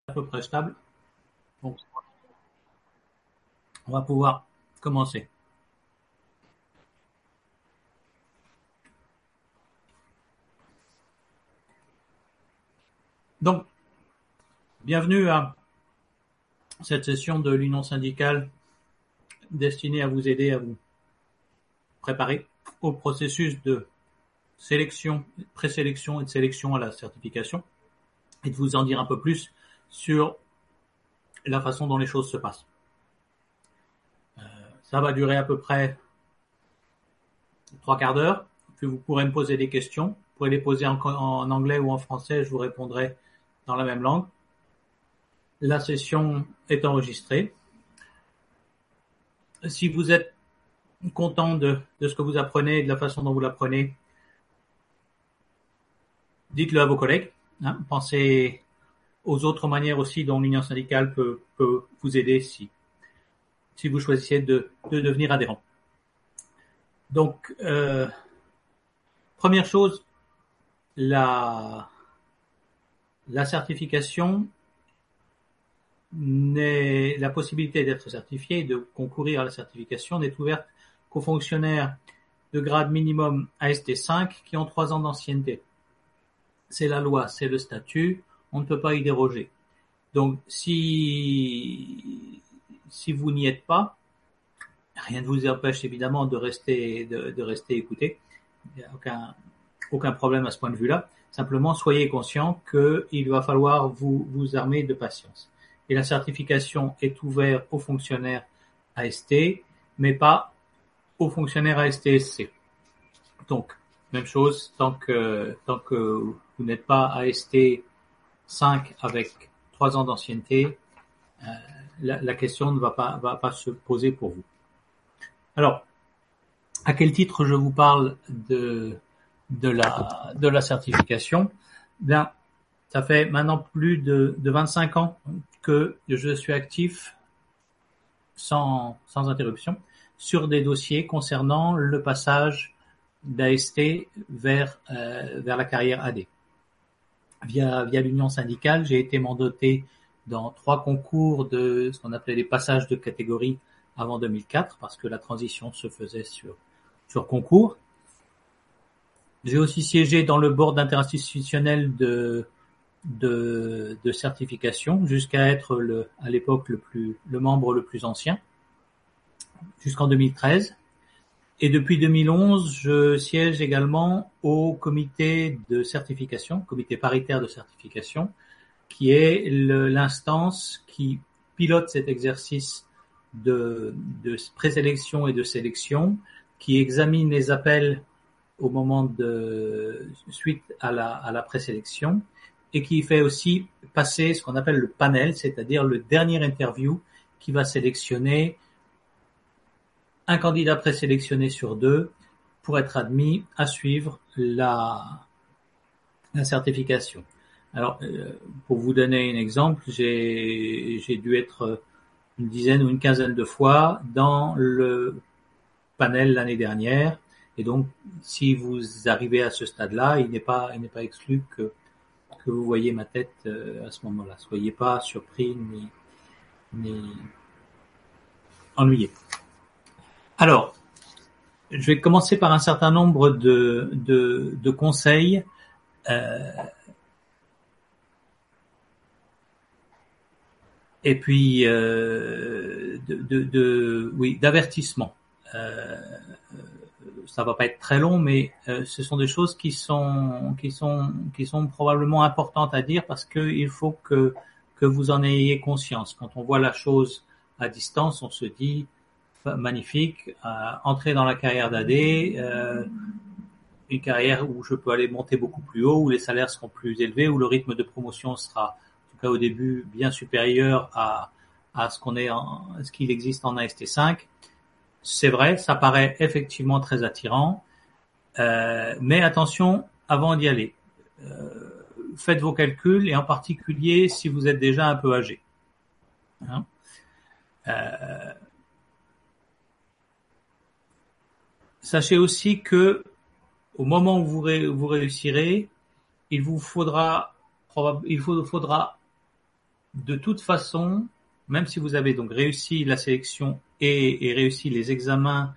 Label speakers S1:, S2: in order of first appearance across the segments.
S1: à peu près stable. Donc, on va pouvoir commencer. Donc, bienvenue à cette session de l'Union syndicale destinée à vous aider à vous préparer au processus de sélection, présélection et de sélection à la certification, et de vous en dire un peu plus sur la façon dont les choses se passent. Ça va durer à peu près 3/4 d'heure, puis vous pourrez me poser des questions. Vous pourrez les poser en anglais ou en français, je vous répondrai dans la même langue. La session est enregistrée. Si vous êtes content de ce que vous apprenez et de la façon dont vous l'apprenez, dites-le à vos collègues. Pensez aux autres manières aussi dont l'Union syndicale peut vous aider si vous choisissez de devenir adhérent. Donc, première chose, la certification la possibilité d'être certifié et de concourir à la certification n'est ouverte qu'aux fonctionnaires de grade minimum AST5 qui ont 3 ans d'ancienneté. C'est la loi, c'est le statut, on ne peut pas y déroger. Donc, si vous n'y êtes pas, rien ne vous empêche évidemment de rester écouté. Il n'y a aucun problème à ce point de vue-là. Simplement, soyez conscient qu'il va falloir vous armer de patience. Et la certification est ouverte aux fonctionnaires AST, mais pas aux fonctionnaires AST-SC. Donc, même chose, tant que vous n'êtes pas AST 5 avec 3 ans d'ancienneté, la question ne va pas se poser pour vous. Alors, à quel titre je vous parle de la certification? Bien, ça fait maintenant plus de 25 ans que je suis actif sans interruption sur des dossiers concernant le passage d'AST vers la carrière AD. Via l'Union syndicale, j'ai été mandaté dans 3 concours de ce qu'on appelait les passages de catégorie avant 2004 parce que la transition se faisait sur concours. J'ai aussi siégé dans le board interinstitutionnel de certification jusqu'à être à l'époque le membre le plus ancien jusqu'en 2013. Et depuis 2011, je siège également au comité de certification, comité paritaire de certification, qui est l'instance qui pilote cet exercice de présélection et de sélection, qui examine les appels au moment de suite à la présélection et qui fait aussi passer ce qu'on appelle le panel, c'est-à-dire le dernier interview qui va sélectionner un candidat présélectionné sur 2 pour être admis à suivre la certification. Alors, pour vous donner un exemple, j'ai dû être une dizaine ou une quinzaine de fois dans le panel l'année dernière. Et donc, si vous arrivez à ce stade-là, il n'est pas exclu que vous voyez ma tête à ce moment-là. Soyez pas surpris ni ennuyés. Alors, je vais commencer par un certain nombre de conseils et puis d'avertissement. Ça va pas être très long, mais ce sont des choses qui sont probablement importantes à dire parce que il faut que vous en ayez conscience. Quand on voit la chose à distance, on se dit magnifique, entrer dans la carrière d'AD, une carrière où je peux aller monter beaucoup plus haut, où les salaires seront plus élevés, où le rythme de promotion sera, en tout cas au début, bien supérieur à ce qu'il existe en AST5. C'est vrai, ça paraît effectivement très attirant, mais attention avant d'y aller. Faites vos calculs et en particulier si vous êtes déjà un peu âgé. Sachez aussi que au moment où vous réussirez, il vous faudra de toute façon, même si vous avez donc réussi la sélection et réussi les examens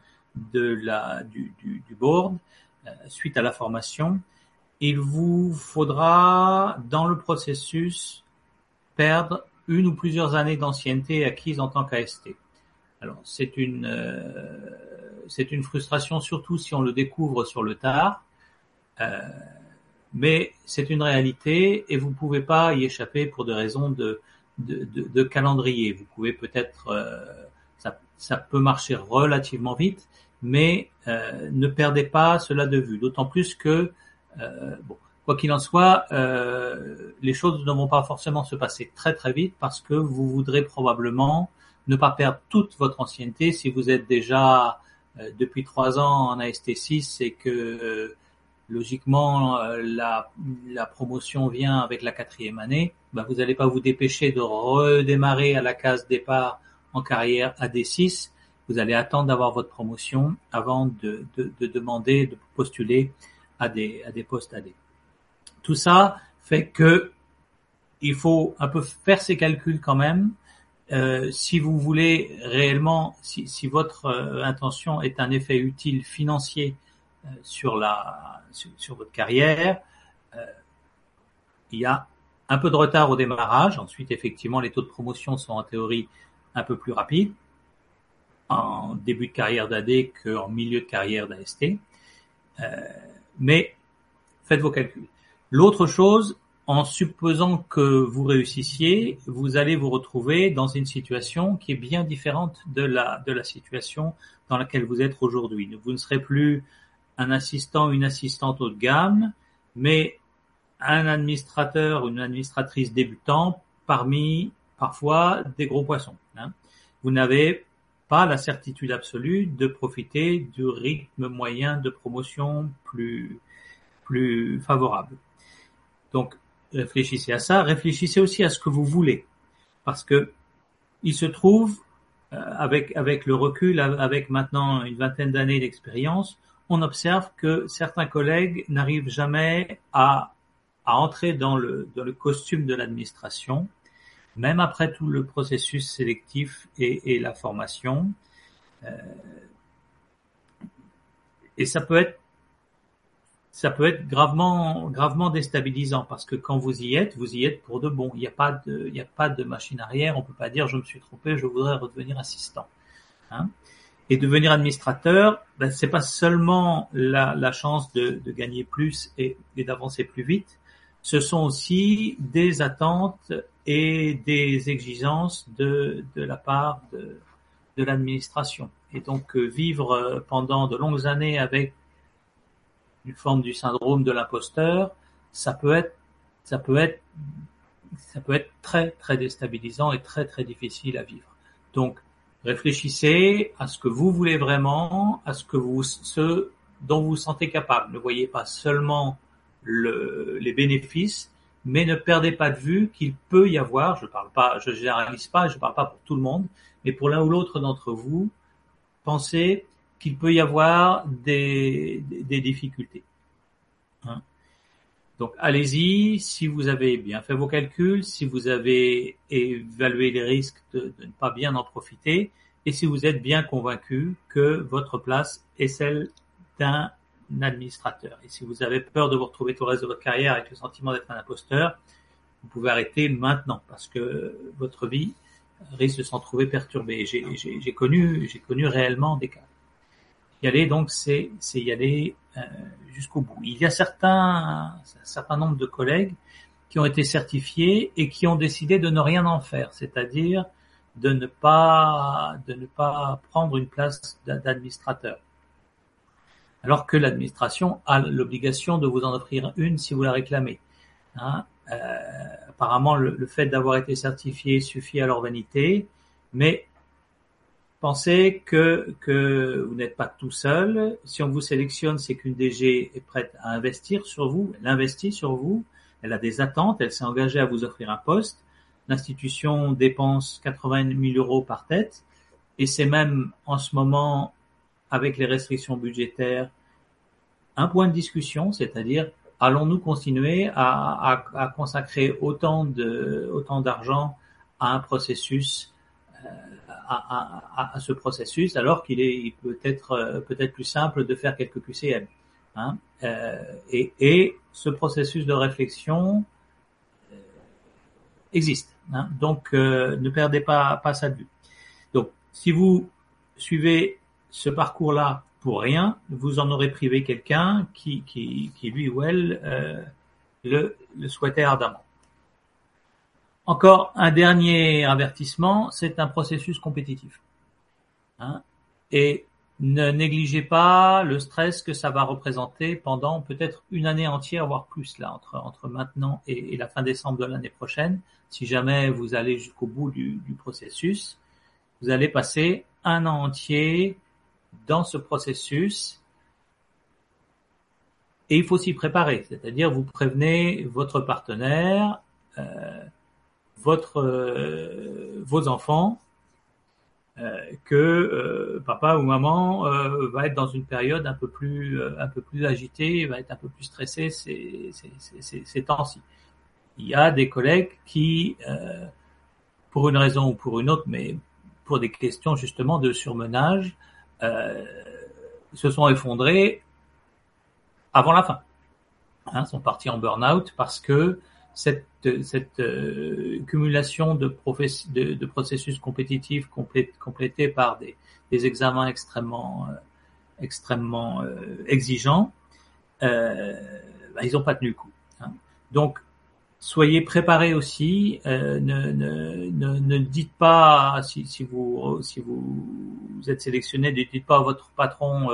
S1: du board, suite à la formation, il vous faudra, dans le processus, perdre une ou plusieurs années d'ancienneté acquise en tant qu'AST. Alors, c'est une frustration, surtout si on le découvre sur le tard, mais c'est une réalité et vous ne pouvez pas y échapper pour des raisons de calendrier. Vous pouvez peut-être, ça peut marcher relativement vite, mais ne perdez pas cela de vue. D'autant plus que, bon, quoi qu'il en soit, les choses ne vont pas forcément se passer très très vite parce que vous voudrez probablement ne pas perdre toute votre ancienneté si vous êtes déjà depuis 3 ans en AST6 et que logiquement la promotion vient avec la 4e année, vous n'allez pas vous dépêcher de redémarrer à la case départ en carrière AD6. Vous allez attendre d'avoir votre promotion avant de demander, de postuler à des postes AD. Tout ça fait que il faut un peu faire ses calculs quand même. Si vous voulez réellement, si votre intention est un effet utile financier sur votre carrière, il y a un peu de retard au démarrage. Ensuite, effectivement, les taux de promotion sont en théorie un peu plus rapides en début de carrière d'AD qu'en milieu de carrière d'AST. Mais faites vos calculs. L'autre chose, en supposant que vous réussissiez, vous allez vous retrouver dans une situation qui est bien différente de la situation dans laquelle vous êtes aujourd'hui. Vous ne serez plus un assistant, une assistante haut de gamme, mais un administrateur ou une administratrice débutant parmi parfois des gros poissons. Vous n'avez pas la certitude absolue de profiter du rythme moyen de promotion plus favorable. Donc, réfléchissez à ça, réfléchissez aussi à ce que vous voulez, parce que il se trouve, avec le recul, avec maintenant une vingtaine d'années d'expérience, on observe que certains collègues n'arrivent jamais à entrer dans le costume de l'administration, même après tout le processus sélectif et la formation. Et ça peut être gravement déstabilisant parce que quand vous y êtes pour de bon. Il n'y a pas de machine arrière. On peut pas dire je me suis trompé, je voudrais redevenir assistant. Et devenir administrateur, c'est pas seulement la chance de gagner plus et d'avancer plus vite. Ce sont aussi des attentes et des exigences de la part de l'administration. Et donc vivre pendant de longues années avec une forme du syndrome de l'imposteur, ça peut être très très déstabilisant et très très difficile à vivre. Donc réfléchissez à ce que vous voulez vraiment, à ce dont vous vous sentez capable. Ne voyez pas seulement les bénéfices, mais ne perdez pas de vue qu'il peut y avoir, je généralise pas, je parle pas pour tout le monde, mais pour l'un ou l'autre d'entre vous, pensez qu'il peut y avoir des difficultés. Donc allez-y, si vous avez bien fait vos calculs, si vous avez évalué les risques de ne pas bien en profiter, et si vous êtes bien convaincu que votre place est celle d'un administrateur. Et si vous avez peur de vous retrouver tout le reste de votre carrière avec le sentiment d'être un imposteur, vous pouvez arrêter maintenant parce que votre vie risque de s'en trouver perturbée. J'ai connu réellement des cas. Y aller donc, c'est y aller jusqu'au bout. Il y a un certain nombre de collègues qui ont été certifiés et qui ont décidé de ne rien en faire, c'est-à-dire de ne pas prendre une place d'administrateur. Alors que l'administration a l'obligation de vous en offrir une si vous la réclamez. Apparemment, le fait d'avoir été certifié suffit à leur vanité, mais pensez que vous n'êtes pas tout seul. Si on vous sélectionne, c'est qu'une DG est prête à investir sur vous. Elle investit sur vous. Elle a des attentes. Elle s'est engagée à vous offrir un poste. L'institution dépense 80 000 euros par tête. Et c'est même, en ce moment, avec les restrictions budgétaires, un point de discussion, c'est-à-dire, allons-nous continuer à consacrer autant d'argent à un processus, à ce processus, alors il peut être peut-être plus simple de faire quelques QCM. Hein, et ce processus de réflexion existe. Hein, donc, ne perdez pas ça de vue. Donc, si vous suivez ce parcours-là pour rien, vous en aurez privé quelqu'un qui lui ou elle le souhaitait ardemment. Encore un dernier avertissement, c'est un processus compétitif. Hein, et ne négligez pas le stress que ça va représenter pendant peut-être une année entière, voire plus là, entre maintenant et la fin décembre de l'année prochaine. Si jamais vous allez jusqu'au bout du processus, vous allez passer un an entier dans ce processus et il faut s'y préparer. C'est-à-dire, vous prévenez votre partenaire, vos enfants, que papa ou maman va être dans une période un peu plus agitée, va être un peu plus stressé ces temps-ci. Il y a des collègues qui, pour une raison ou pour une autre, mais pour des questions justement de surmenage, se sont effondrés avant la fin. Hein, sont partis en burn-out parce que cette cumulation de processus compétitifs complétés par des examens extrêmement exigeants, ils n'ont pas tenu le coup. Hein. Donc, soyez préparés aussi. Ne dites pas si vous êtes sélectionné, ne dites pas à votre patron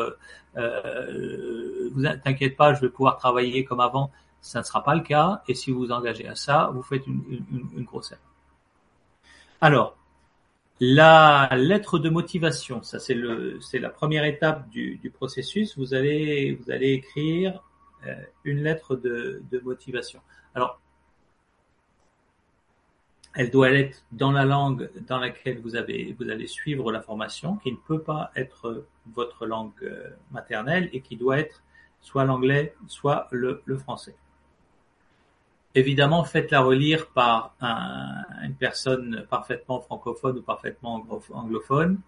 S1: vous t'inquiète pas, je vais pouvoir travailler comme avant. Ça ne sera pas le cas. Et si vous vous engagez à ça, vous faites une grosse erreur. Alors, la lettre de motivation, ça c'est la première étape du processus. Vous allez écrire une lettre de motivation. Alors, elle doit être dans la langue dans laquelle vous allez suivre la formation, qui ne peut pas être votre langue maternelle et qui doit être soit l'anglais, soit le français. Évidemment, faites-la relire par une personne parfaitement francophone ou parfaitement anglophone.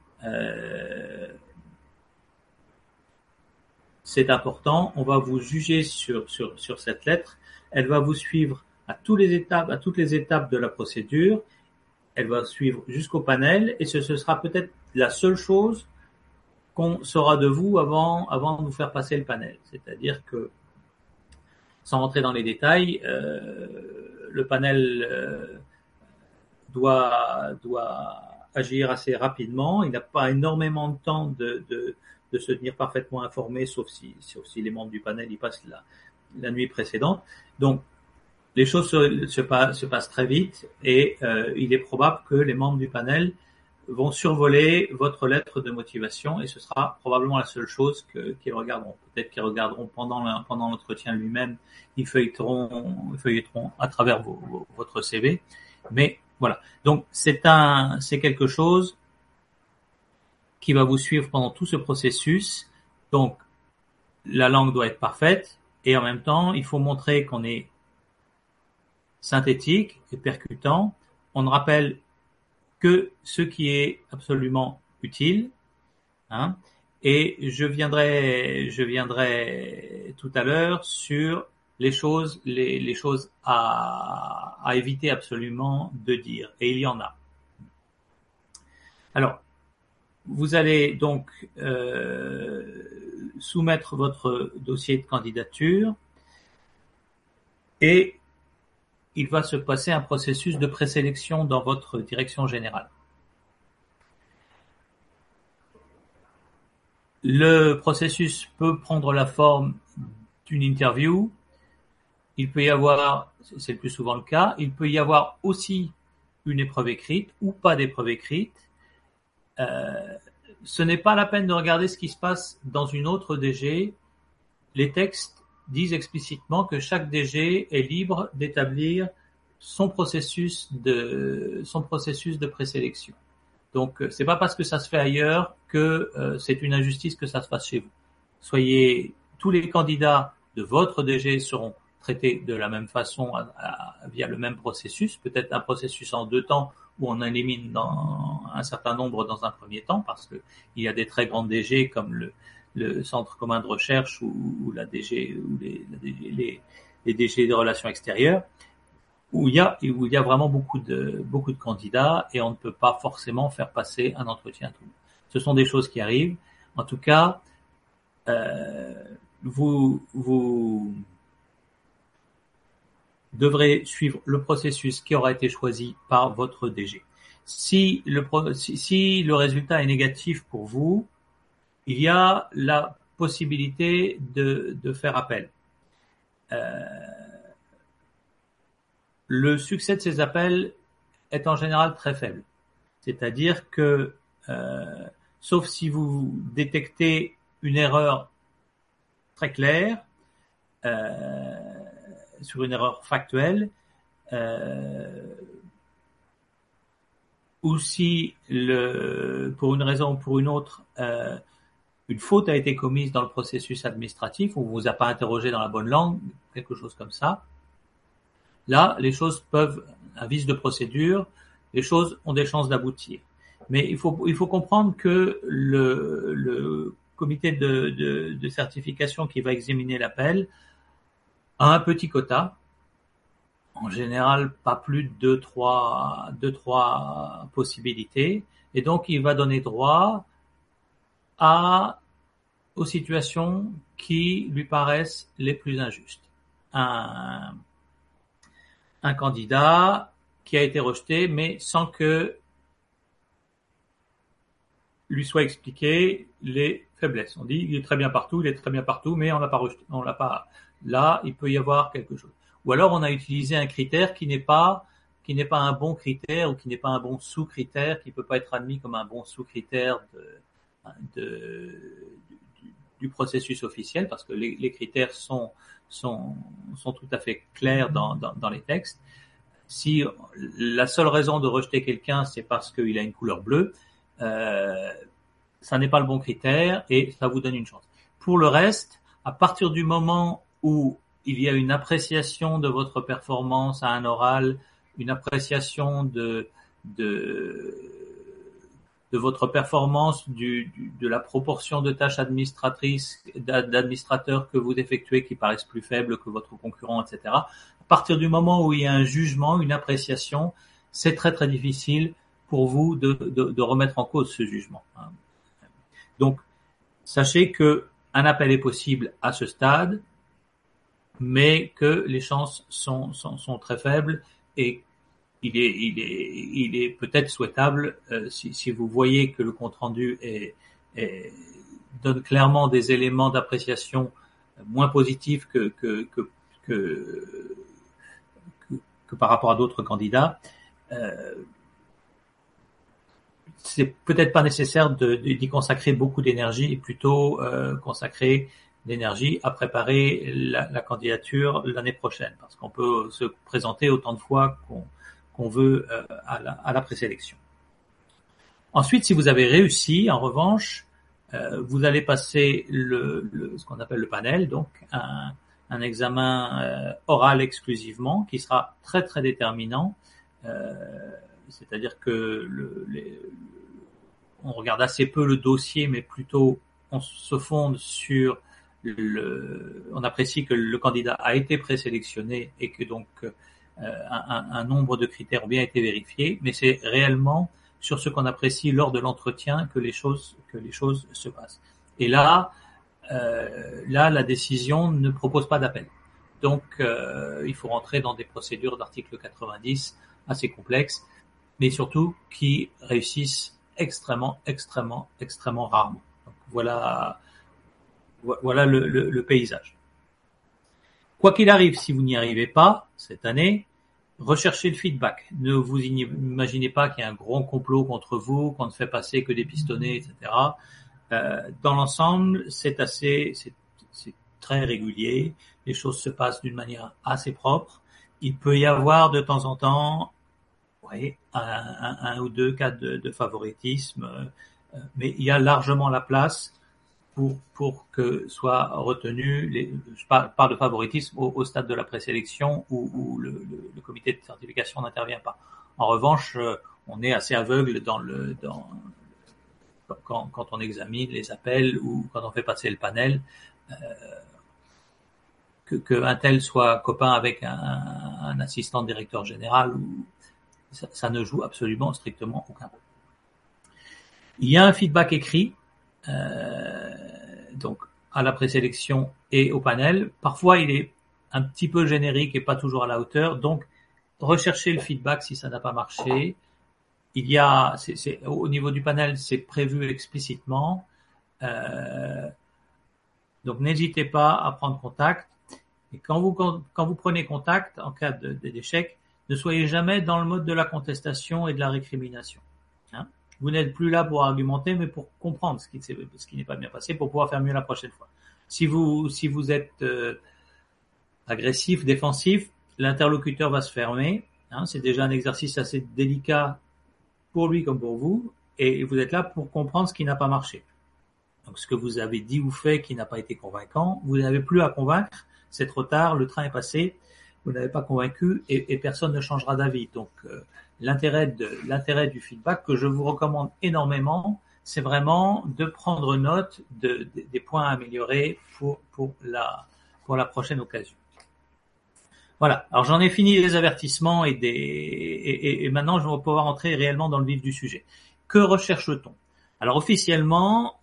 S1: C'est important. On va vous juger sur cette lettre. Elle va vous suivre à toutes les étapes de la procédure. Elle va suivre jusqu'au panel et ce sera peut-être la seule chose qu'on saura de vous avant de vous faire passer le panel. C'est-à-dire que, sans rentrer dans les détails, le panel doit agir assez rapidement. Il n'a pas énormément de temps de se tenir parfaitement informé, sauf si les membres du panel y passent la nuit précédente. Donc, les choses se passent très vite et il est probable que les membres du panel vont survoler votre lettre de motivation et ce sera probablement la seule chose qu'ils regarderont. Peut-être qu'ils regarderont pendant l'entretien lui-même, ils feuilleteront à travers votre CV. Mais voilà. Donc c'est quelque chose qui va vous suivre pendant tout ce processus. Donc la langue doit être parfaite et en même temps, il faut montrer qu'on est synthétique et percutant. On ne rappelle que ce qui est absolument utile, hein, et je viendrai tout à l'heure sur les choses à éviter absolument de dire, et il y en a. Alors, vous allez donc soumettre votre dossier de candidature et il va se passer un processus de présélection dans votre direction générale. Le processus peut prendre la forme d'une interview. Il peut y avoir, c'est le plus souvent le cas, il peut y avoir aussi une épreuve écrite ou pas d'épreuve écrite. Ce n'est pas la peine de regarder ce qui se passe dans une autre DG. Les textes disent explicitement que chaque DG est libre d'établir son processus de présélection. Donc c'est pas parce que ça se fait ailleurs que c'est une injustice que ça se fasse chez vous. Tous les candidats de votre DG seront traitées de la même façon via le même processus, peut-être un processus en 2 temps où on élimine un certain nombre dans un premier temps, parce que il y a des très grandes DG comme le Centre commun de recherche ou la DG ou les DG des relations extérieures, où il y a vraiment beaucoup de candidats et on ne peut pas forcément faire passer un entretien à tout le monde. Ce sont des choses qui arrivent. En tout cas, vous devrez suivre le processus qui aura été choisi par votre DG. Si le résultat est négatif pour vous, il y a la possibilité de faire appel. Le succès de ces appels est en général très faible. C'est-à-dire que, sauf si vous détectez une erreur très claire, sur une erreur factuelle, ou si pour une raison ou pour une autre, une faute a été commise dans le processus administratif, ou on vous a pas interrogé dans la bonne langue, quelque chose comme ça. Là, les choses un vice de procédure, les choses ont des chances d'aboutir. Mais il faut comprendre que le comité de certification qui va examiner l'appel a un petit quota, en général pas plus de 2-3 possibilités, et donc il va donner droit aux situations qui lui paraissent les plus injustes. Un candidat qui a été rejeté, mais sans que lui soit expliqué les faiblesses. On dit, il est très bien partout, mais on l'a pas rejeté, on l'a pas. Là, il peut y avoir quelque chose. Ou alors, on a utilisé un critère qui n'est pas un bon critère ou qui n'est pas un bon sous-critère, qui peut pas être admis comme un bon sous-critère du processus officiel, parce que les critères sont tout à fait clairs dans les textes. Si la seule raison de rejeter quelqu'un, c'est parce qu'il a une couleur bleue, ça n'est pas le bon critère et ça vous donne une chance. Pour le reste, à partir du moment où il y a une appréciation de votre performance à un oral, une appréciation de votre performance, de la proportion de tâches d'administrateurs que vous effectuez qui paraissent plus faibles que votre concurrent, etc. À partir du moment où il y a un jugement, une appréciation, c'est très très difficile pour vous de remettre en cause ce jugement. Donc, sachez que un appel est possible à ce stade, mais que les chances sont très faibles et il est peut-être souhaitable, si vous voyez que le compte-rendu donne clairement des éléments d'appréciation moins positifs que par rapport à d'autres candidats, c'est peut-être pas nécessaire d'y consacrer beaucoup d'énergie et plutôt consacrer d'énergie à préparer la candidature l'année prochaine, parce qu'on peut se présenter autant de fois qu'on veut à la présélection. Ensuite, si vous avez réussi, en revanche, vous allez passer ce qu'on appelle le panel, donc un examen oral exclusivement, qui sera très très déterminant. C'est-à-dire que on regarde assez peu le dossier, mais plutôt on se fonde sur on apprécie que le candidat a été présélectionné et que donc un nombre de critères ont bien été vérifiés, mais c'est réellement sur ce qu'on apprécie lors de l'entretien que les choses se passent. Et là, la décision ne propose pas d'appel. Donc, il faut rentrer dans des procédures d'article 90 assez complexes, mais surtout qui réussissent extrêmement rarement. Donc, voilà le paysage. Quoi qu'il arrive, si vous n'y arrivez pas cette année, recherchez le feedback. Ne vous imaginez pas qu'il y a un grand complot contre vous, qu'on ne fait passer que des pistonnets, etc. Dans l'ensemble, c'est très régulier. Les choses se passent d'une manière assez propre. Il peut y avoir de temps en temps, un ou deux cas de favoritisme, mais il y a largement la place pour que soit retenu je parle de favoritisme au stade de la présélection où le comité de certification n'intervient pas. En revanche, on est assez aveugle quand on examine les appels ou quand on fait passer le panel, que un tel soit copain avec un assistant directeur général, ou ça ne joue absolument strictement aucun rôle. Il y a un feedback écrit, donc à la présélection et au panel. Parfois, il est un petit peu générique et pas toujours à la hauteur. Donc, recherchez le feedback si ça n'a pas marché. Il y a, au niveau du panel, c'est prévu explicitement. Donc, n'hésitez pas à prendre contact. Et quand vous prenez contact, en cas d'échec, ne soyez jamais dans le mode de la contestation et de la récrimination. Hein? Vous n'êtes plus là pour argumenter, mais pour comprendre ce qui n'est pas bien passé, pour pouvoir faire mieux la prochaine fois. Si vous êtes agressif, défensif, l'interlocuteur va se fermer. Hein? C'est déjà un exercice assez délicat pour lui comme pour vous, et vous êtes là pour comprendre ce qui n'a pas marché. Donc, ce que vous avez dit ou fait qui n'a pas été convaincant, vous n'avez plus à convaincre. C'est trop tard, le train est passé, vous n'avez pas convaincu et personne ne changera d'avis. Donc l'intérêt du feedback que je vous recommande énormément, c'est vraiment de prendre note des points à améliorer pour la prochaine occasion. Voilà. Alors j'en ai fini les avertissements et maintenant je vais pouvoir entrer réellement dans le vif du sujet. Que recherche-t-on? Alors officiellement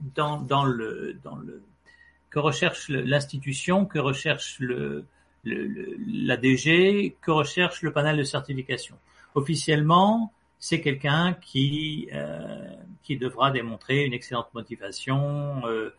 S1: que recherche l'institution, que recherche la DG, que recherche le panel de certification. Officiellement, c'est quelqu'un qui devra démontrer une excellente motivation,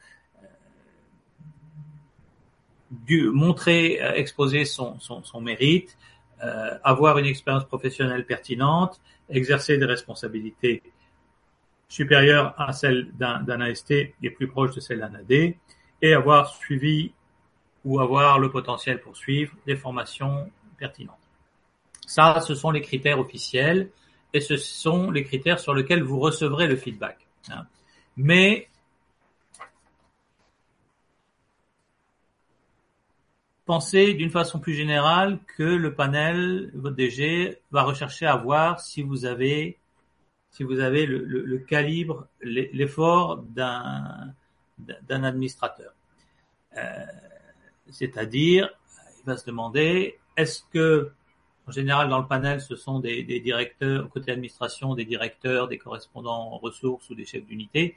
S1: exposer son mérite, avoir une expérience professionnelle pertinente, exercer des responsabilités supérieures à celles d'un AST et plus proches de celles d'un AD, et avoir suivi ou avoir le potentiel pour suivre des formations pertinentes. Ça, ce sont les critères officiels et ce sont les critères sur lesquels vous recevrez le feedback. Mais pensez d'une façon plus générale que le panel, votre DG, va rechercher à voir si vous avez le calibre, l'effort d'un administrateur. C'est-à-dire, il va se demander, est-ce que, en général, dans le panel, ce sont des directeurs, côté administration, des directeurs, des correspondants en ressources ou des chefs d'unité.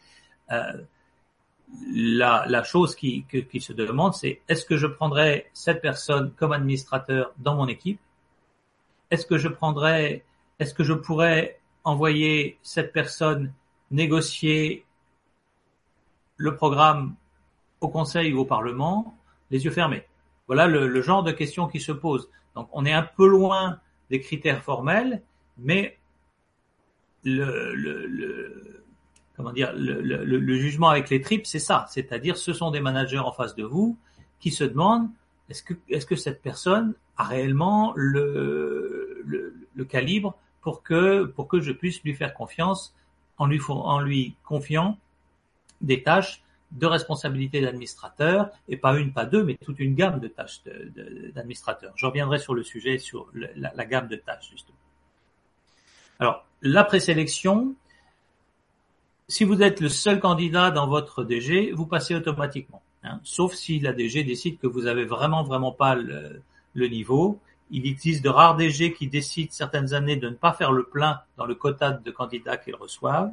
S1: La chose qui se demande, c'est est-ce que je prendrais cette personne comme administrateur dans mon équipe? Est-ce que je pourrais envoyer cette personne négocier le programme au Conseil ou au Parlement, les yeux fermés? Voilà le genre de questions qui se posent. Donc, on est un peu loin des critères formels, mais le jugement avec les tripes, c'est ça. C'est-à-dire, ce sont des managers en face de vous qui se demandent est-ce que cette personne a réellement le calibre pour que je puisse lui faire confiance en lui confiant des tâches de responsabilité d'administrateur, et pas une, pas deux, mais toute une gamme de tâches d'administrateur. Je reviendrai sur le sujet, sur la gamme de tâches, justement. Alors, la présélection, si vous êtes le seul candidat dans votre DG, vous passez automatiquement, sauf si la DG décide que vous avez vraiment pas le niveau. Il existe de rares DG qui décident certaines années de ne pas faire le plein dans le quota de candidats qu'ils reçoivent,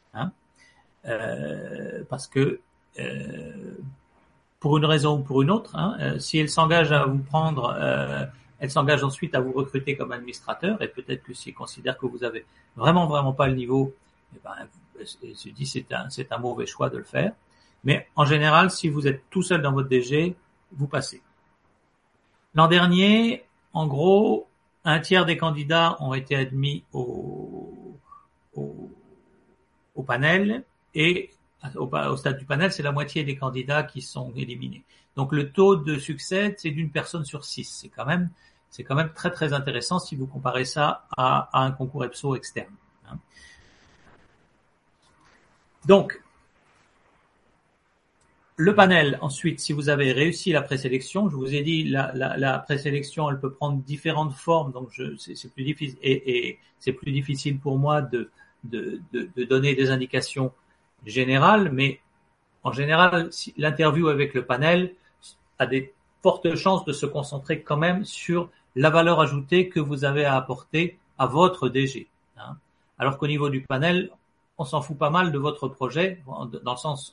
S1: parce que pour une raison ou pour une autre, si elle s'engage à vous prendre, elle s'engage ensuite à vous recruter comme administrateur, et peut-être que si elle considère que vous avez vraiment pas le niveau, elle se dit c'est un mauvais choix de le faire. Mais en général, si vous êtes tout seul dans votre DG, vous passez. L'an dernier, en gros, un tiers des candidats ont été admis au panel, et au stade du panel, c'est la moitié des candidats qui sont éliminés. Donc le taux de succès, c'est d'une personne sur 6. C'est quand même très intéressant si vous comparez ça à un concours EPSO externe. Donc, Le panel, ensuite, si vous avez réussi la présélection, je vous ai dit, la présélection, elle peut prendre différentes formes, donc c'est plus difficile, et c'est plus difficile pour moi de donner des indications générales, mais en général, si l'interview avec le panel a des fortes chances de se concentrer quand même sur la valeur ajoutée que vous avez à apporter à votre DG. Hein. Alors qu'au niveau du panel, on s'en fout pas mal de votre projet, dans le sens,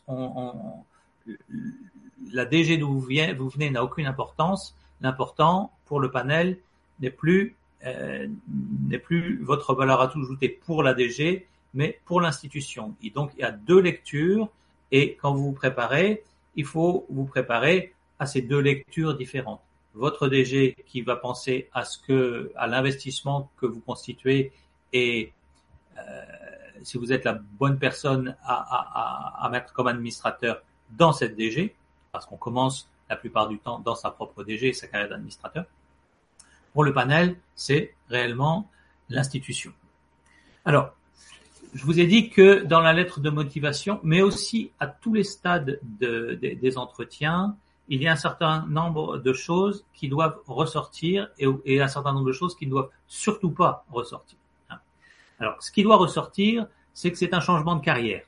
S1: la DG d'où vous venez n'a aucune importance. L'important pour le panel n'est plus votre valeur ajoutée pour la DG, mais pour l'institution. Et donc, il y a 2 lectures, et quand vous vous préparez, il faut vous préparer à ces 2 lectures différentes. Votre DG qui va penser à l'investissement que vous constituez, et si vous êtes la bonne personne à mettre comme administrateur dans cette DG, parce qu'on commence la plupart du temps dans sa propre DG, sa carrière d'administrateur. Pour le panel, c'est réellement l'institution. Alors, je vous ai dit que dans la lettre de motivation, mais aussi à tous les stades des entretiens, il y a un certain nombre de choses qui doivent ressortir et un certain nombre de choses qui ne doivent surtout pas ressortir. Alors, ce qui doit ressortir, c'est que c'est un changement de carrière.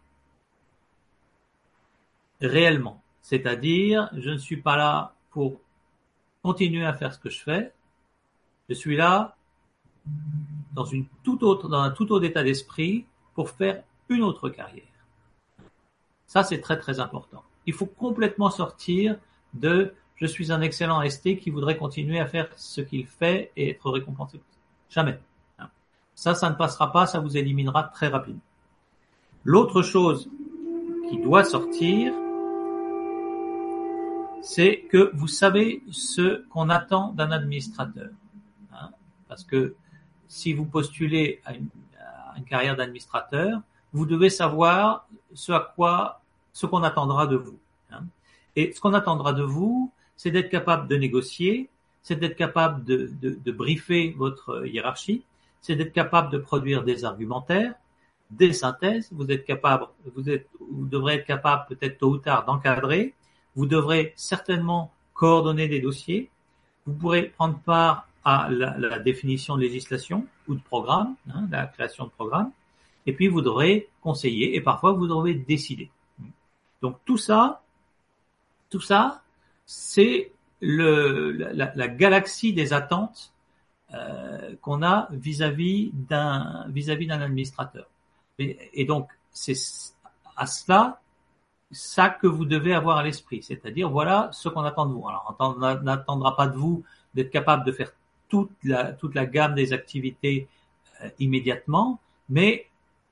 S1: Réellement. C'est-à-dire, je ne suis pas là pour continuer à faire ce que je fais. Je suis là dans un tout autre état d'esprit pour faire une autre carrière. Ça, c'est très, très important. Il faut complètement sortir de « je suis un excellent ST qui voudrait continuer à faire ce qu'il fait et être récompensé ». Jamais. Ça ne passera pas, ça vous éliminera très rapidement. L'autre chose qui doit sortir, c'est que vous savez ce qu'on attend d'un administrateur. Parce que si vous postulez à une carrière d'administrateur, vous devez savoir ce qu'on attendra de vous. Et ce qu'on attendra de vous, c'est d'être capable de négocier, c'est d'être capable de briefer votre hiérarchie, c'est d'être capable de produire des argumentaires, des synthèses, vous devrez être capable peut-être tôt ou tard d'encadrer, vous devrez certainement coordonner des dossiers, vous pourrez prendre part à la définition de législation ou de programme, la création de programme, et puis vous devrez conseiller et parfois vous devrez décider. Donc tout ça, c'est la galaxie des attentes qu'on a vis-à-vis d'un administrateur. Et donc c'est à ça que vous devez avoir à l'esprit, c'est-à-dire voilà ce qu'on attend de vous. Alors on n'attendra pas de vous d'être capable de faire toute la gamme des activités immédiatement, mais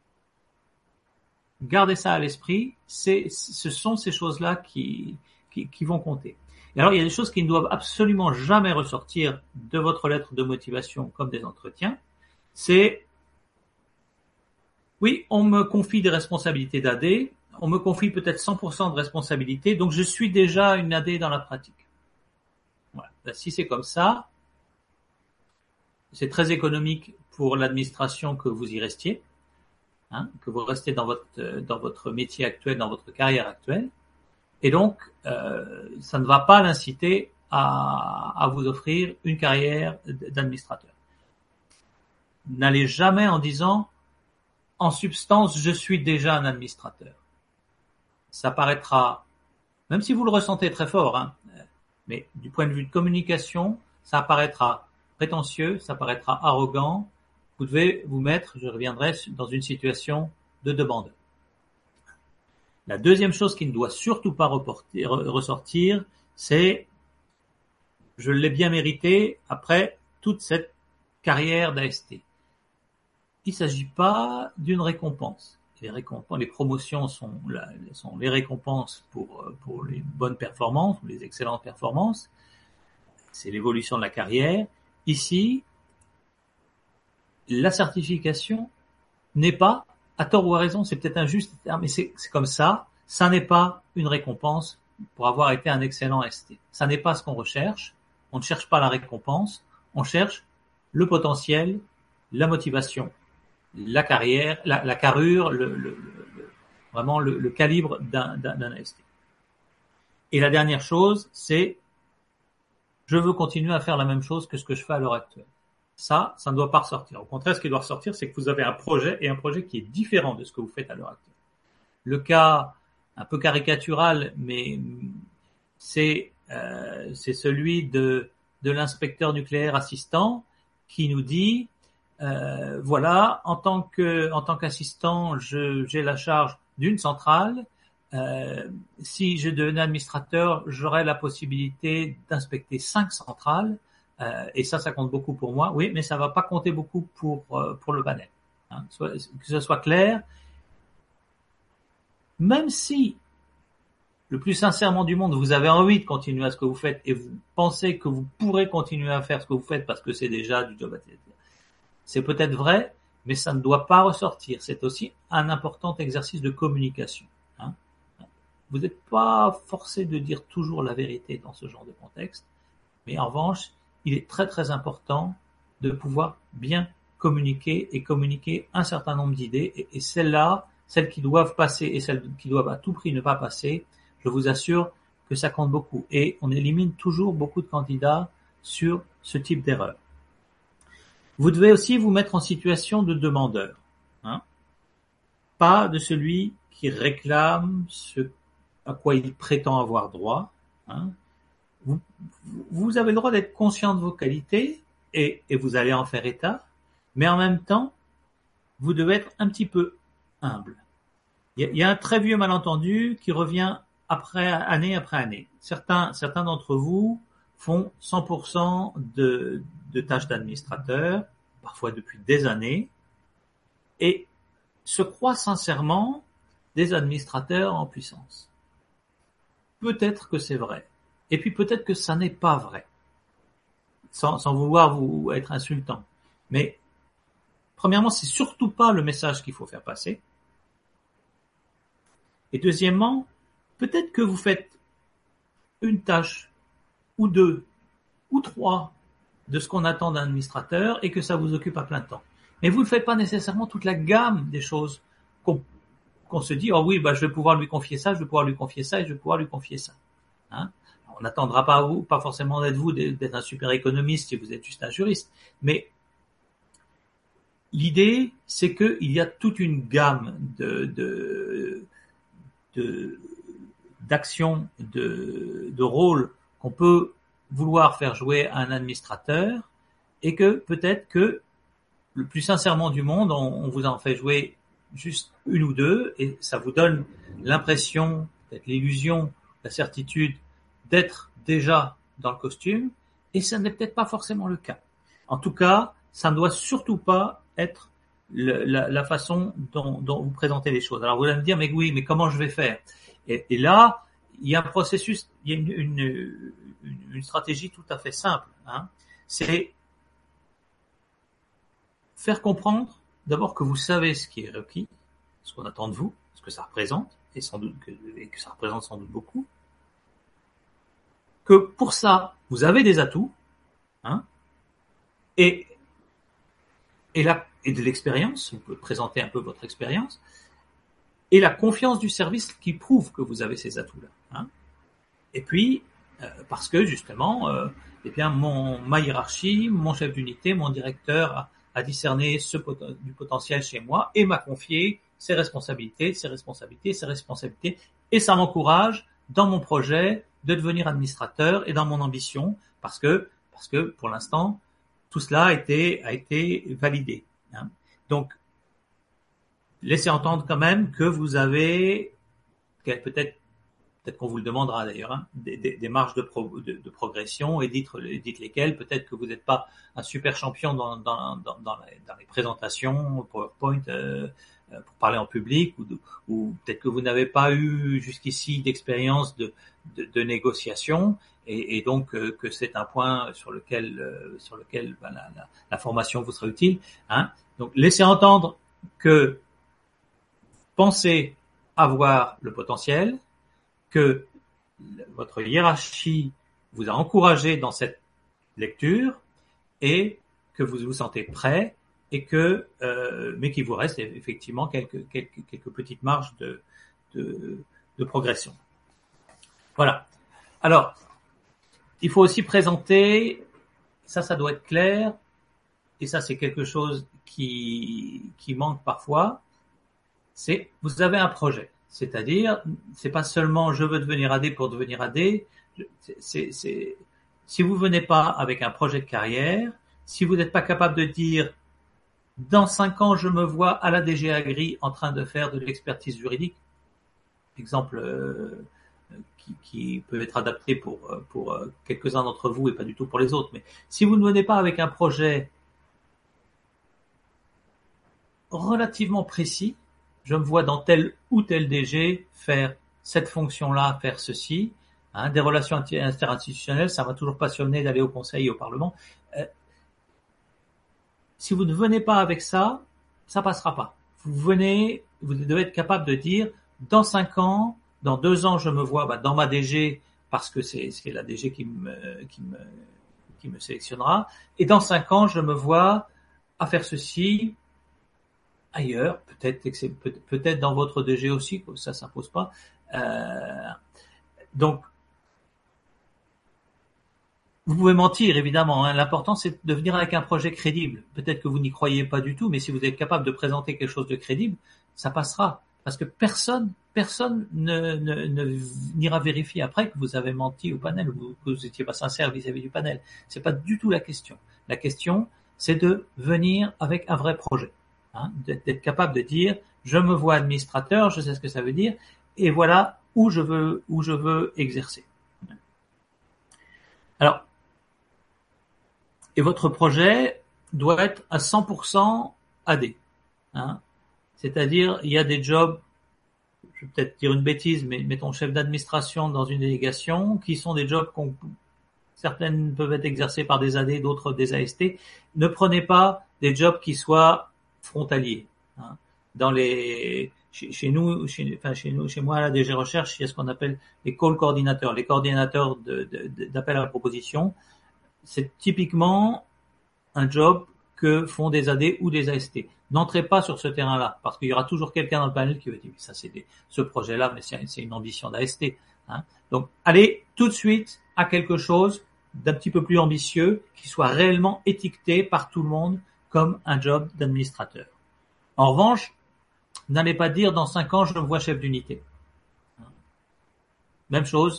S1: gardez ça à l'esprit, ce sont ces choses-là qui vont compter. Et alors il y a des choses qui ne doivent absolument jamais ressortir de votre lettre de motivation comme des entretiens, c'est oui, on me confie des responsabilités d'AD, on me confie peut-être 100% de responsabilités, donc je suis déjà une AD dans la pratique. Voilà. Ben, si c'est comme ça, c'est très économique pour l'administration que vous y restiez, que vous restez dans votre métier actuel, dans votre carrière actuelle, et donc ça ne va pas l'inciter à vous offrir une carrière d'administrateur. N'allez jamais en disant en substance, je suis déjà un administrateur. Ça paraîtra, même si vous le ressentez très fort, mais du point de vue de communication, ça paraîtra prétentieux, ça paraîtra arrogant. Vous devez vous mettre, je reviendrai, dans une situation de demandeur. La deuxième chose qui ne doit surtout pas ressortir, c'est je l'ai bien mérité après toute cette carrière d'AST. Il ne s'agit pas d'une récompense. Les promotions sont les récompenses pour les bonnes performances, ou les excellentes performances. C'est l'évolution de la carrière. Ici, la certification n'est pas, à tort ou à raison, c'est peut-être injuste, mais c'est comme ça, ça n'est pas une récompense pour avoir été un excellent ST. Ça n'est pas ce qu'on recherche. On ne cherche pas la récompense, on cherche le potentiel, la motivation, la carrière, la carrure, vraiment le calibre d'un ST. Et la dernière chose, c'est je veux continuer à faire la même chose que ce que je fais à l'heure actuelle. Ça ne doit pas ressortir. Au contraire, ce qui doit ressortir, c'est que vous avez un projet et un projet qui est différent de ce que vous faites à l'heure actuelle. Le cas un peu caricatural, mais c'est celui de l'inspecteur nucléaire assistant qui nous dit voilà, en tant qu'assistant, j'ai la charge d'une centrale. Si je devenais administrateur, j'aurais la possibilité d'inspecter 5 centrales, et ça compte beaucoup pour moi. Oui, mais ça va pas compter beaucoup pour le panel. Hein, que ce soit clair. Même si, le plus sincèrement du monde, vous avez envie de continuer à ce que vous faites et vous pensez que vous pourrez continuer à faire ce que vous faites parce que c'est déjà du job à faire. C'est peut-être vrai, mais ça ne doit pas ressortir. C'est aussi un important exercice de communication. Hein. Vous n'êtes pas forcé de dire toujours la vérité dans ce genre de contexte, mais en revanche, il est très très important de pouvoir bien communiquer et communiquer un certain nombre d'idées, et celles-là, celles qui doivent passer et celles qui doivent à tout prix ne pas passer, je vous assure que ça compte beaucoup. Et on élimine toujours beaucoup de candidats sur ce type d'erreur. Vous devez aussi vous mettre en situation de demandeur, hein, pas de celui qui réclame ce à quoi il prétend avoir droit. Hein. Vous avez le droit d'être conscient de vos qualités et vous allez en faire état, mais en même temps, vous devez être un petit peu humble. Il y a un très vieux malentendu qui revient année après année. Certains d'entre vous font 100% de tâches d'administrateur, parfois depuis des années, et se croient sincèrement des administrateurs en puissance. Peut-être que c'est vrai, et puis peut-être que ça n'est pas vrai, sans vouloir vous être insultant. Mais premièrement, c'est surtout pas le message qu'il faut faire passer. Et deuxièmement, peut-être que vous faites une tâche, ou deux, ou trois de ce qu'on attend d'un administrateur et que ça vous occupe à plein temps. Mais vous ne faites pas nécessairement toute la gamme des choses qu'on se dit, oh oui, bah, je vais pouvoir lui confier ça, je vais pouvoir lui confier ça et je vais pouvoir lui confier ça. Hein? On n'attendra pas forcément d'être un super économiste si vous êtes juste un juriste. Mais l'idée, c'est qu'il y a toute une gamme d'actions, de rôles qu'on peut vouloir faire jouer à un administrateur, et que peut-être que le plus sincèrement du monde, on vous en fait jouer juste une ou deux, et ça vous donne l'impression, peut-être l'illusion, la certitude d'être déjà dans le costume, et ça n'est peut-être pas forcément le cas. En tout cas, ça ne doit surtout pas être la façon dont vous présentez les choses. Alors vous allez me dire, mais oui, mais comment je vais faire? Et là, il y a un processus, il y a une stratégie tout à fait simple. Hein. C'est faire comprendre d'abord que vous savez ce qui est requis, ce qu'on attend de vous, ce que ça représente, et que ça représente sans doute beaucoup, que pour ça, vous avez des atouts, hein, et de l'expérience, vous pouvez présenter un peu votre expérience, et la confiance du service qui prouve que vous avez ces atouts-là. Hein. Et puis, parce que justement, eh bien, ma hiérarchie, mon chef d'unité, mon directeur a discerné du potentiel chez moi et m'a confié ses responsabilités, et ça m'encourage dans mon projet de devenir administrateur et dans mon ambition, parce que pour l'instant, tout cela a été validé. Hein. Donc, laissez entendre quand même que vous avez peut-être qu'on vous le demandera d'ailleurs, hein, des marges de progression, et dites lesquelles. Peut-être que vous n'êtes pas un super champion dans les présentations PowerPoint pour parler en public, ou peut-être que vous n'avez pas eu jusqu'ici d'expérience de négociation, et donc que c'est un point sur lequel la formation vous sera utile. Hein. Donc laissez entendre que pensez avoir le potentiel, que votre hiérarchie vous a encouragé dans cette lecture, et que vous vous sentez prêt, et mais qu'il vous reste effectivement quelques petites marges de progression. Voilà. Alors, il faut aussi présenter, ça doit être clair, et ça c'est quelque chose qui manque parfois, c'est vous avez un projet. C'est-à-dire, c'est pas seulement je veux devenir AD pour devenir AD, si vous venez pas avec un projet de carrière, si vous n'êtes pas capable de dire dans 5 ans je me vois à la DG Agri en train de faire de l'expertise juridique, exemple qui peut être adapté pour quelques-uns d'entre vous et pas du tout pour les autres, mais si vous ne venez pas avec un projet relativement précis, je me vois dans tel ou tel DG faire cette fonction-là, faire ceci, des relations interinstitutionnelles, ça m'a toujours passionné d'aller au Conseil et au Parlement. Si vous ne venez pas avec ça, ça passera pas. Vous devez être capable de dire, dans 5 ans, dans 2 ans, je me vois dans ma DG, parce que c'est la DG qui me sélectionnera, et dans 5 ans, je me vois à faire ceci ailleurs, peut-être dans votre DG aussi, ça s'impose pas. Donc, vous pouvez mentir, évidemment. L'important, c'est de venir avec un projet crédible. Peut-être que vous n'y croyez pas du tout, mais si vous êtes capable de présenter quelque chose de crédible, ça passera. Parce que personne n'ira vérifier après que vous avez menti au panel ou que vous n'étiez pas sincère vis-à-vis du panel. C'est pas du tout la question. La question, c'est de venir avec un vrai projet. D'être capable de dire, je me vois administrateur, je sais ce que ça veut dire, et voilà où je veux exercer. Alors, et votre projet doit être à 100% AD. C'est-à-dire, il y a des jobs, je vais peut-être dire une bêtise, mais mettons chef d'administration dans une délégation, qui sont des jobs certaines peuvent être exercées par des AD, d'autres des AST. Ne prenez pas des jobs qui soient frontaliers. Chez moi à la DG Recherche, il y a ce qu'on appelle les call coordinateurs, les coordinateurs d'appel à la proposition. C'est typiquement un job que font des AD ou des AST. N'entrez pas sur ce terrain-là, parce qu'il y aura toujours quelqu'un dans le panel qui va dire ça ce projet-là, mais c'est une ambition d'AST. Donc allez tout de suite à quelque chose d'un petit peu plus ambitieux, qui soit réellement étiqueté par tout le monde comme un job d'administrateur. En revanche, n'allez pas dire dans 5 ans je me vois chef d'unité. Même chose,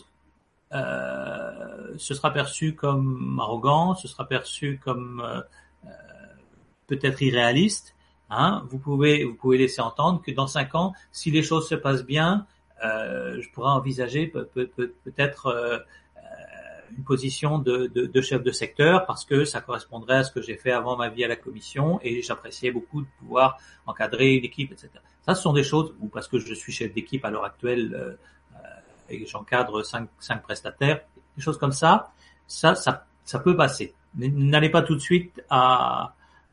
S1: ce sera perçu comme arrogant, ce sera perçu comme peut-être irréaliste. Vous pouvez laisser entendre que dans 5 ans, si les choses se passent bien, je pourrais envisager peut-être une position de chef de secteur, parce que ça correspondrait à ce que j'ai fait avant ma vie à la commission et j'appréciais beaucoup de pouvoir encadrer une équipe, etc. Ça, ce sont des choses, ou parce que je suis chef d'équipe à l'heure actuelle et j'encadre 5 prestataires, des choses comme ça, ça peut passer. N'allez pas tout de suite à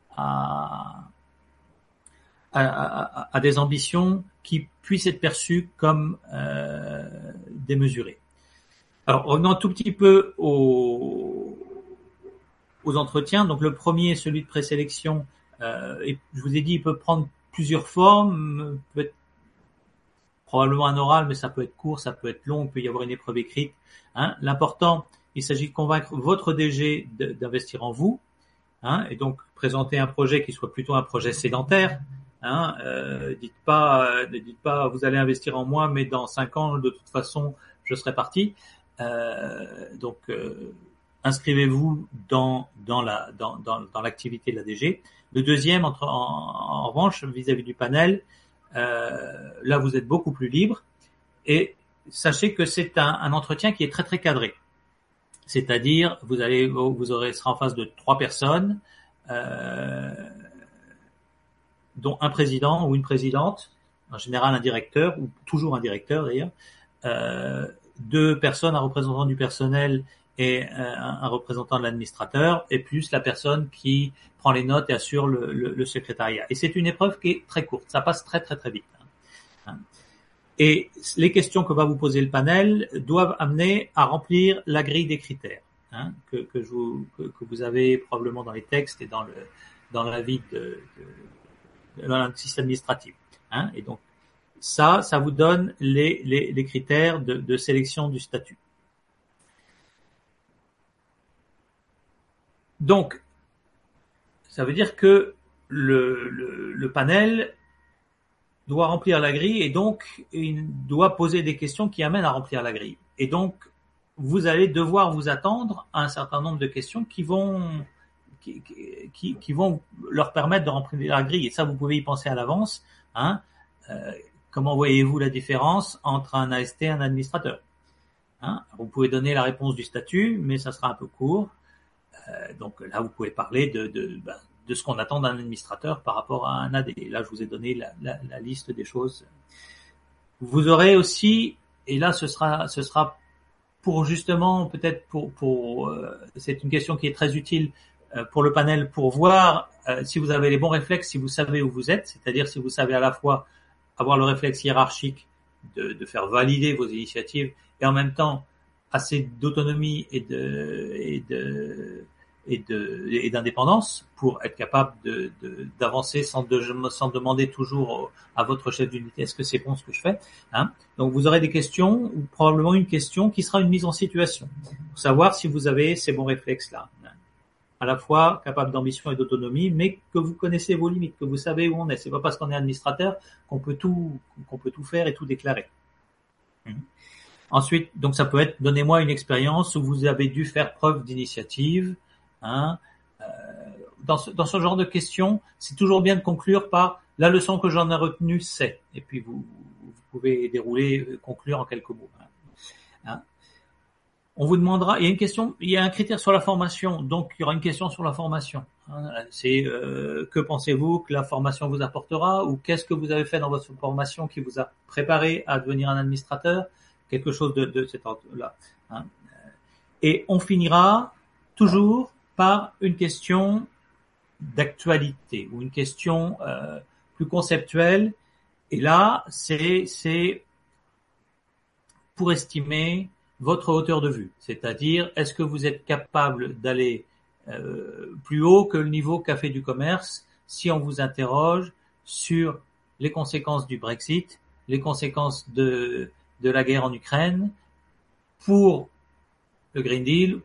S1: des ambitions qui puissent être perçues comme démesurées. Alors, revenons un tout petit peu aux entretiens. Donc, le premier, celui de présélection, et je vous ai dit, il peut prendre plusieurs formes, peut être probablement un oral, mais ça peut être court, ça peut être long, il peut y avoir une épreuve écrite. L'important, il s'agit de convaincre votre DG d'investir en vous, et donc présenter un projet qui soit plutôt un projet sédentaire. Ne dites pas, vous allez investir en moi, mais dans 5 ans, de toute façon, je serai parti. Donc, inscrivez-vous dans l'activité de la DG. Le deuxième, en revanche, vis-à-vis du panel, là vous êtes beaucoup plus libre, et sachez que c'est un entretien qui est très très cadré. C'est-à-dire, vous serez en face de 3 personnes, dont un président ou une présidente, en général un directeur, ou toujours un directeur d'ailleurs, 2 personnes, un représentant du personnel et un représentant de l'administrateur, et plus la personne qui prend les notes et assure le secrétariat. Et c'est une épreuve qui est très courte, ça passe très très très vite. Et les questions que va vous poser le panel doivent amener à remplir la grille des critères, que vous avez probablement dans les textes et dans l'avis dans le système administratif. Et donc ça vous donne les critères de sélection du statut. Donc, ça veut dire que le panel doit remplir la grille et donc il doit poser des questions qui amènent à remplir la grille. Et donc, vous allez devoir vous attendre à un certain nombre de questions qui vont leur permettre de remplir la grille. Et ça, vous pouvez y penser à l'avance. Hein. Comment voyez-vous la différence entre un AST et un administrateur? Hein, vous pouvez donner la réponse du statut, mais ça sera un peu court. Donc là, vous pouvez parler de ce qu'on attend d'un administrateur par rapport à un AD. Là, je vous ai donné la liste des choses. Vous aurez aussi, et là, ce sera pour justement, peut-être c'est une question qui est très utile pour le panel, pour voir si vous avez les bons réflexes, si vous savez où vous êtes, c'est-à-dire si vous savez à la fois avoir le réflexe hiérarchique de faire valider vos initiatives et en même temps assez d'autonomie et d'indépendance pour être capable d'avancer sans demander toujours à votre chef d'unité est-ce que c'est bon ce que je fais, hein. Donc vous aurez des questions ou probablement une question qui sera une mise en situation pour savoir si vous avez ces bons réflexes là, à la fois capable d'ambition et d'autonomie, mais que vous connaissez vos limites, que vous savez où on est. C'est pas parce qu'on est administrateur qu'on peut tout faire et tout déclarer. Ensuite, donc ça peut être, donnez-moi une expérience où vous avez dû faire preuve d'initiative. Hein. Dans ce genre de questions, c'est toujours bien de conclure par la leçon que j'en ai retenue, c'est. Et puis vous pouvez dérouler, conclure en quelques mots. Hein. On vous demandera, il y a un critère sur la formation, donc il y aura une question sur la formation. Hein. C'est que pensez-vous que la formation vous apportera, ou qu'est-ce que vous avez fait dans votre formation qui vous a préparé à devenir un administrateur, quelque chose de cet ordre-là. Hein. Et on finira toujours par une question d'actualité ou une question plus conceptuelle. Et là, c'est pour estimer votre hauteur de vue, c'est-à-dire est-ce que vous êtes capable d'aller plus haut que le niveau café du commerce si on vous interroge sur les conséquences du Brexit, les conséquences de la guerre en Ukraine, pour le Green Deal,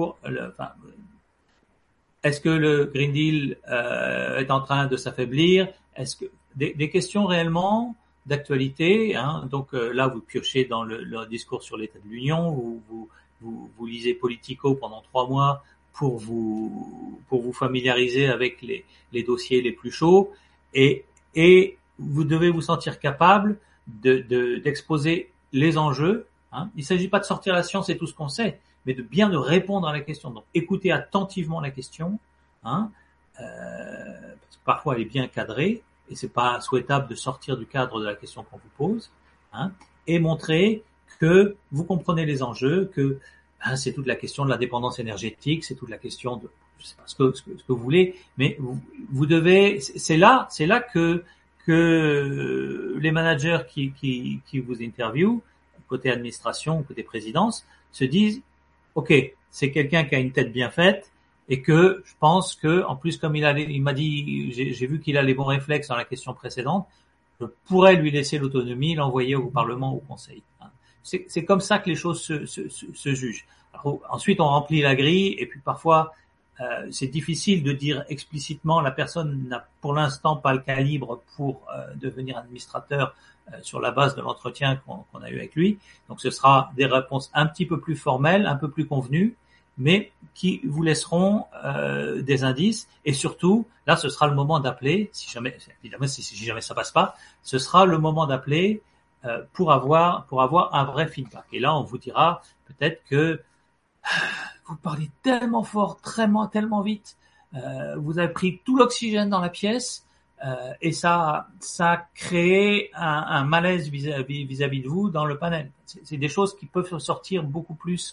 S1: est-ce que le Green Deal est en train de s'affaiblir? Est-ce que des questions réellement d'actualité, hein. Donc là, vous piochez dans le discours sur l'état de l'Union, vous lisez Politico pendant 3 mois pour vous familiariser avec les dossiers les plus chauds, et vous devez vous sentir capable d'exposer les enjeux. Hein. Il ne s'agit pas de sortir la science et tout ce qu'on sait, mais de répondre à la question. Donc, écoutez attentivement la question, hein, parce que parfois elle est bien cadrée, et c'est pas souhaitable de sortir du cadre de la question qu'on vous pose, hein, et montrer que vous comprenez les enjeux, que c'est toute la question de la dépendance énergétique, c'est toute la question de, je sais pas ce que vous voulez, mais vous devez, c'est là que les managers qui vous interviewent, côté administration, côté présidence, se disent, ok, c'est quelqu'un qui a une tête bien faite, et que je pense que, en plus, comme il m'a dit, j'ai vu qu'il a les bons réflexes dans la question précédente, je pourrais lui laisser l'autonomie, l'envoyer au Parlement ou au Conseil. C'est comme ça que les choses se jugent. Alors, ensuite, on remplit la grille, et puis parfois, c'est difficile de dire explicitement la personne n'a pour l'instant pas le calibre pour devenir administrateur sur la base de l'entretien qu'on a eu avec lui. Donc ce sera des réponses un petit peu plus formelles, un peu plus convenues, mais qui vous laisseront des indices. Et surtout, là, ce sera le moment d'appeler, si jamais ça passe pas, ce sera le moment d'appeler pour avoir un vrai feedback. Et là, on vous dira peut-être que vous parlez tellement fort, tellement vite, vous avez pris tout l'oxygène dans la pièce, et ça a créé un malaise vis-à-vis de vous dans le panel. C'est des choses qui peuvent sortir beaucoup plus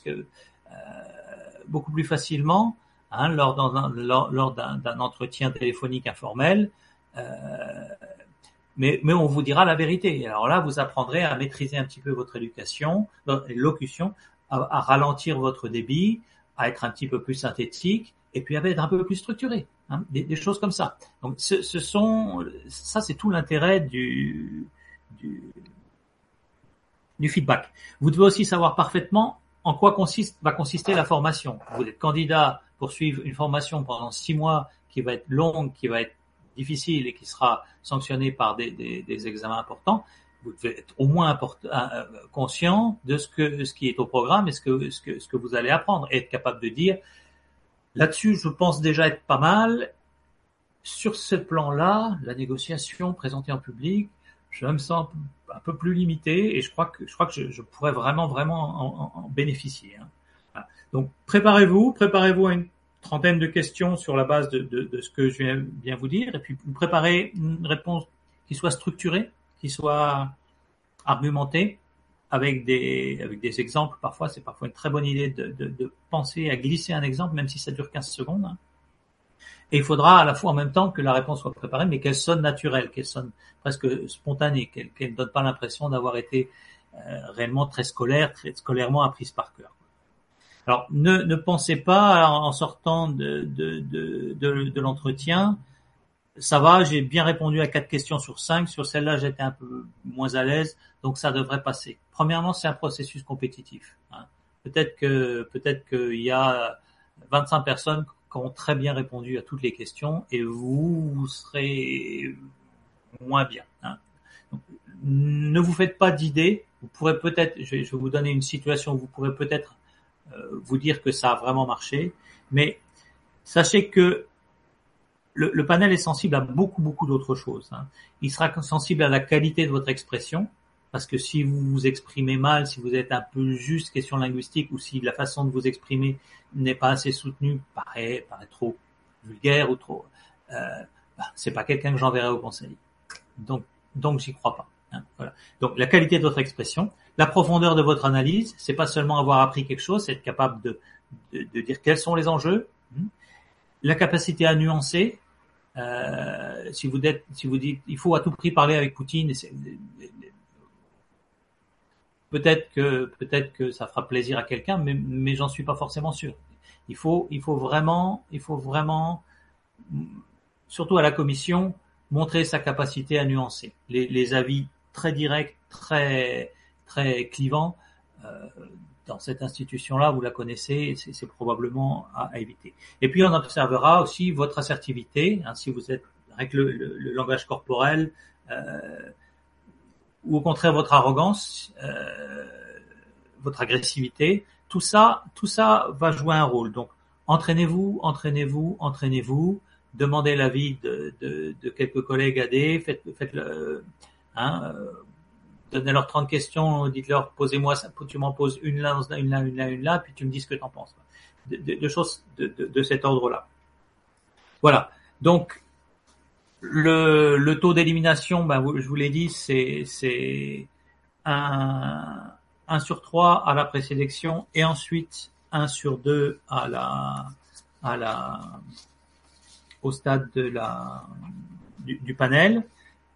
S1: facilement, hein, lors d'un entretien téléphonique informel. Mais on vous dira la vérité. Alors là, vous apprendrez à maîtriser un petit peu votre élocution, à ralentir votre débit, à être un petit peu plus synthétique, et puis à être un peu plus structuré, hein, des choses comme ça. Donc ça c'est tout l'intérêt du feedback. Vous devez aussi savoir parfaitement en quoi va consister la formation. Vous êtes candidat poursuivre une formation pendant 6 mois qui va être longue, qui va être difficile et qui sera sanctionnée par des examens importants, vous devez être au moins conscient de ce qui est au programme et ce que vous allez apprendre, et être capable de dire là-dessus, je pense déjà être pas mal. Sur ce plan-là, la négociation présentée en public, je me sens un peu plus limité et je crois que je pourrais vraiment en bénéficier. Voilà. Donc préparez-vous à une trentaine de questions sur la base de ce que je viens bien vous dire, et puis vous préparez une réponse qui soit structurée, qui soit argumentée, avec des exemples. Parfois, c'est parfois une très bonne idée de penser à glisser un exemple, même si ça dure 15 secondes. Et il faudra à la fois en même temps que la réponse soit préparée, mais qu'elle sonne naturelle, qu'elle sonne presque spontanée, qu'elle ne donne pas l'impression d'avoir été réellement très scolairement apprise par cœur. Alors, ne pensez pas en sortant de l'entretien, ça va, j'ai bien répondu à 4 questions sur 5, sur celle-là j'étais un peu moins à l'aise, donc ça devrait passer. Premièrement, c'est un processus compétitif. Peut-être qu'il y a 25 personnes qui ont très bien répondu à toutes les questions et vous serez moins bien. Donc, ne vous faites pas d'idées. Vous pourrez peut-être, je vais vous donner une situation où vous pourrez peut-être vous dire que ça a vraiment marché, mais sachez que le panel est sensible à beaucoup d'autres choses. Il sera sensible à la qualité de votre expression, parce que si vous vous exprimez mal, si vous êtes un peu juste question linguistique, ou si la façon de vous exprimer n'est pas assez soutenue, paraît trop vulgaire ou trop, c'est pas quelqu'un que j'enverrai au conseil. Donc j'y crois pas. Voilà. Donc la qualité de votre expression, la profondeur de votre analyse, c'est pas seulement avoir appris quelque chose, c'est être capable de dire quels sont les enjeux, la capacité à nuancer. Si vous dites il faut à tout prix parler avec Poutine, peut-être que ça fera plaisir à quelqu'un, mais j'en suis pas forcément sûr. Il faut vraiment, surtout à la commission, montrer sa capacité à nuancer. Les avis très directs, très clivants, dans cette institution-là, vous la connaissez, c'est probablement à éviter. Et puis on observera aussi votre assertivité, si vous êtes avec le langage corporel, ou au contraire votre arrogance, votre agressivité. Tout ça va jouer un rôle. Donc entraînez-vous, demandez l'avis de quelques collègues AD, faites-le, donnez-leur 30 questions, dites-leur, posez-moi ça, tu m'en poses une là, puis tu me dis ce que t'en penses. De choses de cet ordre-là. Voilà. Donc, le taux d'élimination, je vous l'ai dit, c'est 1 sur 3 à la présélection, et ensuite 1 sur 2 au stade du panel.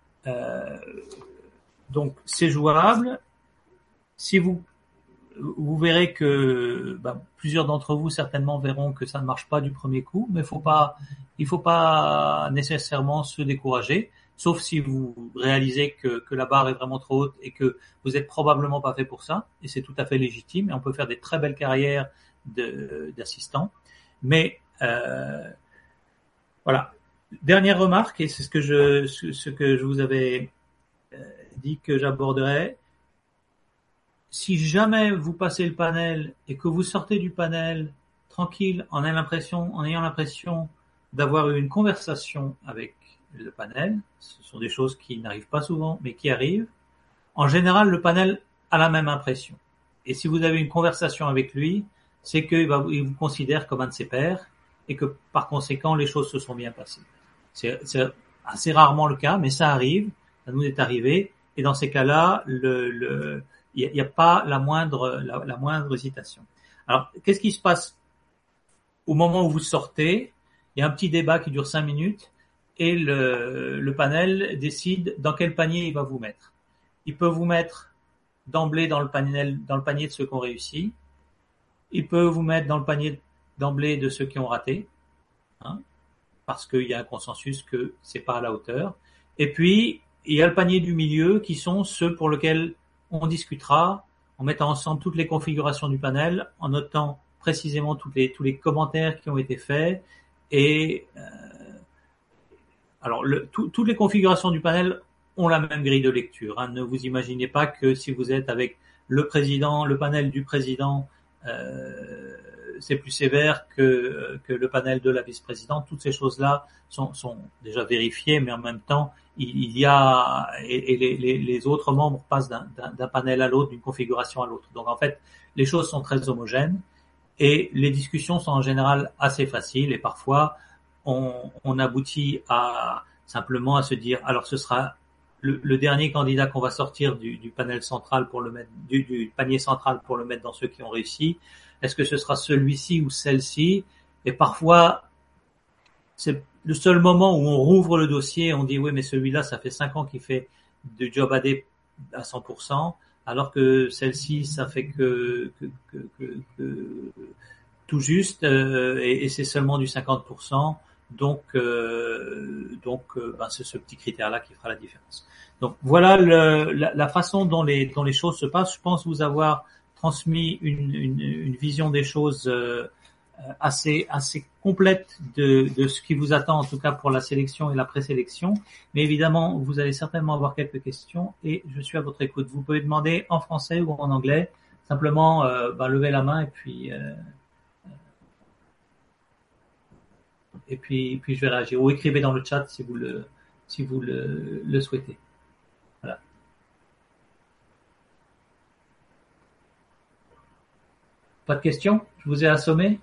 S1: Donc c'est jouable. Si vous verrez que plusieurs d'entre vous certainement verront que ça ne marche pas du premier coup, mais il faut pas nécessairement se décourager, sauf si vous réalisez que la barre est vraiment trop haute et que vous êtes probablement pas fait pour ça, et c'est tout à fait légitime, et on peut faire des très belles carrières d'assistants. Mais voilà. Dernière remarque, et c'est ce que je vous avais dit que j'aborderais. Si jamais vous passez le panel et que vous sortez du panel tranquille, en ayant l'impression d'avoir eu une conversation avec le panel, ce sont des choses qui n'arrivent pas souvent, mais qui arrivent. En général, le panel a la même impression. Et si vous avez une conversation avec lui, c'est qu'il vous considère comme un de ses pairs et que par conséquent, les choses se sont bien passées. C'est assez rarement le cas, mais ça arrive, ça nous est arrivé. Et dans ces cas-là, il n'y a pas la moindre hésitation. Alors, qu'est-ce qui se passe au moment où vous sortez? Il y a un petit débat qui dure 5 minutes et le panel décide dans quel panier il va vous mettre. Il peut vous mettre d'emblée dans le panier de ceux qui ont réussi. Il peut vous mettre dans le panier d'emblée de ceux qui ont raté, parce qu'il y a un consensus que c'est pas à la hauteur. Et puis, il y a le panier du milieu qui sont ceux pour lesquels on discutera en mettant ensemble toutes les configurations du panel, en notant précisément tous les commentaires qui ont été faits et alors toutes les configurations du panel ont la même grille de lecture. Hein. Ne vous imaginez pas que si vous êtes avec le panel du président, c'est plus sévère que le panel de la vice-présidente. Toutes ces choses-là sont déjà vérifiées, mais en même temps, il y a et les autres membres passent d'un panel à l'autre, d'une configuration à l'autre. Donc en fait, les choses sont très homogènes et les discussions sont en général assez faciles et parfois on aboutit simplement à se dire alors ce sera le dernier candidat qu'on va sortir du panel central pour le mettre du panier central pour le mettre dans ceux qui ont réussi. Est-ce que ce sera celui-ci ou celle-ci? Et parfois, c'est le seul moment où on rouvre le dossier, on dit oui, mais celui-là, ça fait 5 ans qu'il fait du job AD à 100%, alors que celle-ci, ça fait que tout juste, et c'est seulement du 50%. Donc, c'est ce petit critère-là qui fera la différence. Donc voilà la façon dont les choses se passent. Je pense vous avoir transmis une vision des choses assez complète de ce qui vous attend en tout cas pour la sélection et la présélection. Mais évidemment, vous allez certainement avoir quelques questions et je suis à votre écoute. Vous pouvez demander en français ou en anglais. Simplement, levez la main et puis je vais réagir. Ou écrivez dans le chat si vous le souhaitez. Voilà. Pas de questions? Je vous ai assommé?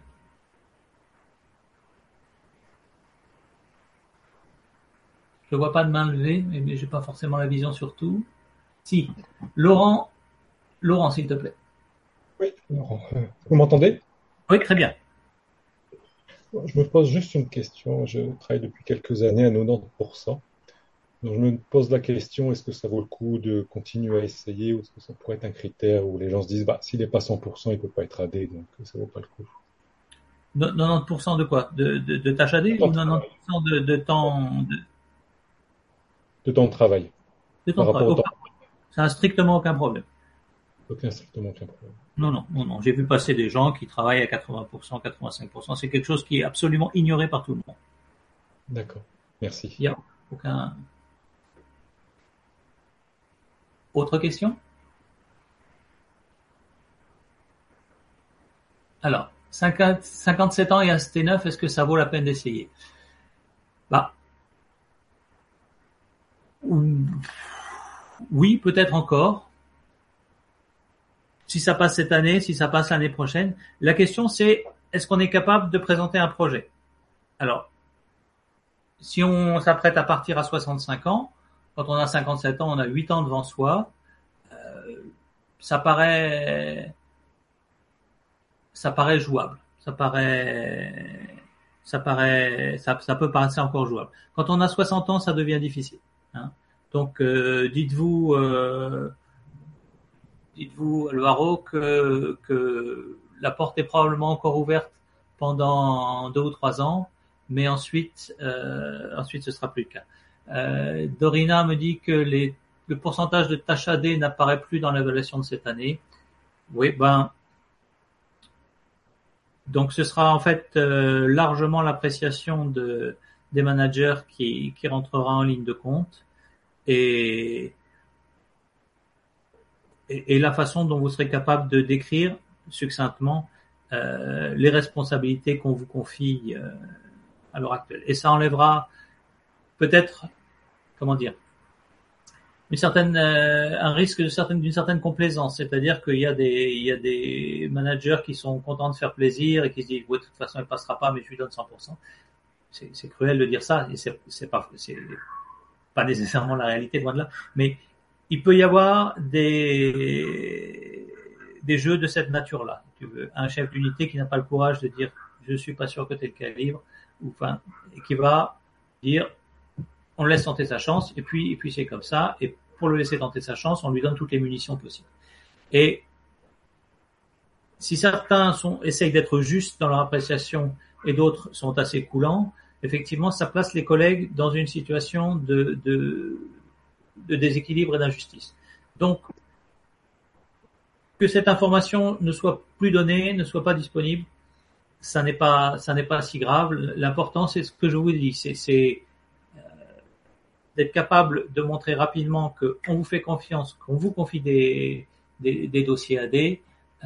S1: Je vois pas de main levée, mais j'ai pas forcément la vision sur tout. Si. Laurent, s'il te plaît.
S2: Oui, Laurent, vous m'entendez?
S1: Oui, très bien.
S2: Je me pose juste une question. Je travaille depuis quelques années à 90%. Donc je me pose la question, est-ce que ça vaut le coup de continuer à essayer ou est-ce que ça pourrait être un critère où les gens se disent, s'il n'est pas 100%, il ne peut pas être AD, donc ça vaut pas le coup.
S1: 90% de quoi? De tâches AD ou 90% de temps
S2: De temps de travail.
S1: de
S2: Par
S1: temps de
S2: rapport
S1: travail?
S2: au temps.
S1: Ça n'a strictement aucun problème.
S2: Aucun, strictement aucun problème.
S1: Non. J'ai vu passer des gens qui travaillent à 80%, 85%. C'est quelque chose qui est absolument ignoré par tout le monde.
S2: D'accord. Merci.
S1: Il n'y a aucun. Autre question? Alors, 57 ans et un ST9, est-ce que ça vaut la peine d'essayer? Oui, peut-être encore. Si ça passe cette année, si ça passe l'année prochaine. La question c'est, est-ce qu'on est capable de présenter un projet? Alors, si on s'apprête à partir à 65 ans, quand on a 57 ans, on a 8 ans devant soi, ça paraît jouable. Ça peut paraître encore jouable. Quand on a 60 ans, ça devient difficile. Hein. Donc, dites-vous Alvaro, que la porte est probablement encore ouverte pendant 2 ou 3 ans, mais ensuite ce sera plus le cas. Dorina me dit que le pourcentage de tâches AD n'apparaît plus dans l'évaluation de cette année. Oui, donc ce sera en fait largement l'appréciation des managers qui rentrera en ligne de compte et la façon dont vous serez capable de décrire succinctement les responsabilités qu'on vous confie à l'heure actuelle. Et ça enlèvera peut-être, un risque d'une certaine complaisance, c'est-à-dire qu'il y a des managers qui sont contents de faire plaisir et qui se disent ouais, de toute façon il passera pas, mais je lui donne 100%. C'est cruel de dire ça et c'est pas nécessairement la réalité, loin de là, mais il peut y avoir des jeux de cette nature-là. Tu veux un chef d'unité qui n'a pas le courage de dire je suis pas sûr que t'es le calibre, et qui va dire on laisse tenter sa chance et puis c'est comme ça, et pour le laisser tenter sa chance, on lui donne toutes les munitions possibles. Et si certains essayent d'être justes dans leur appréciation et d'autres sont assez coulants, effectivement, ça place les collègues dans une situation de déséquilibre et d'injustice. Donc, que cette information ne soit plus donnée, ne soit pas disponible, ça n'est pas si grave. L'important, c'est ce que je vous dis, c'est d'être capable de montrer rapidement qu'on vous fait confiance, qu'on vous confie des dossiers AD,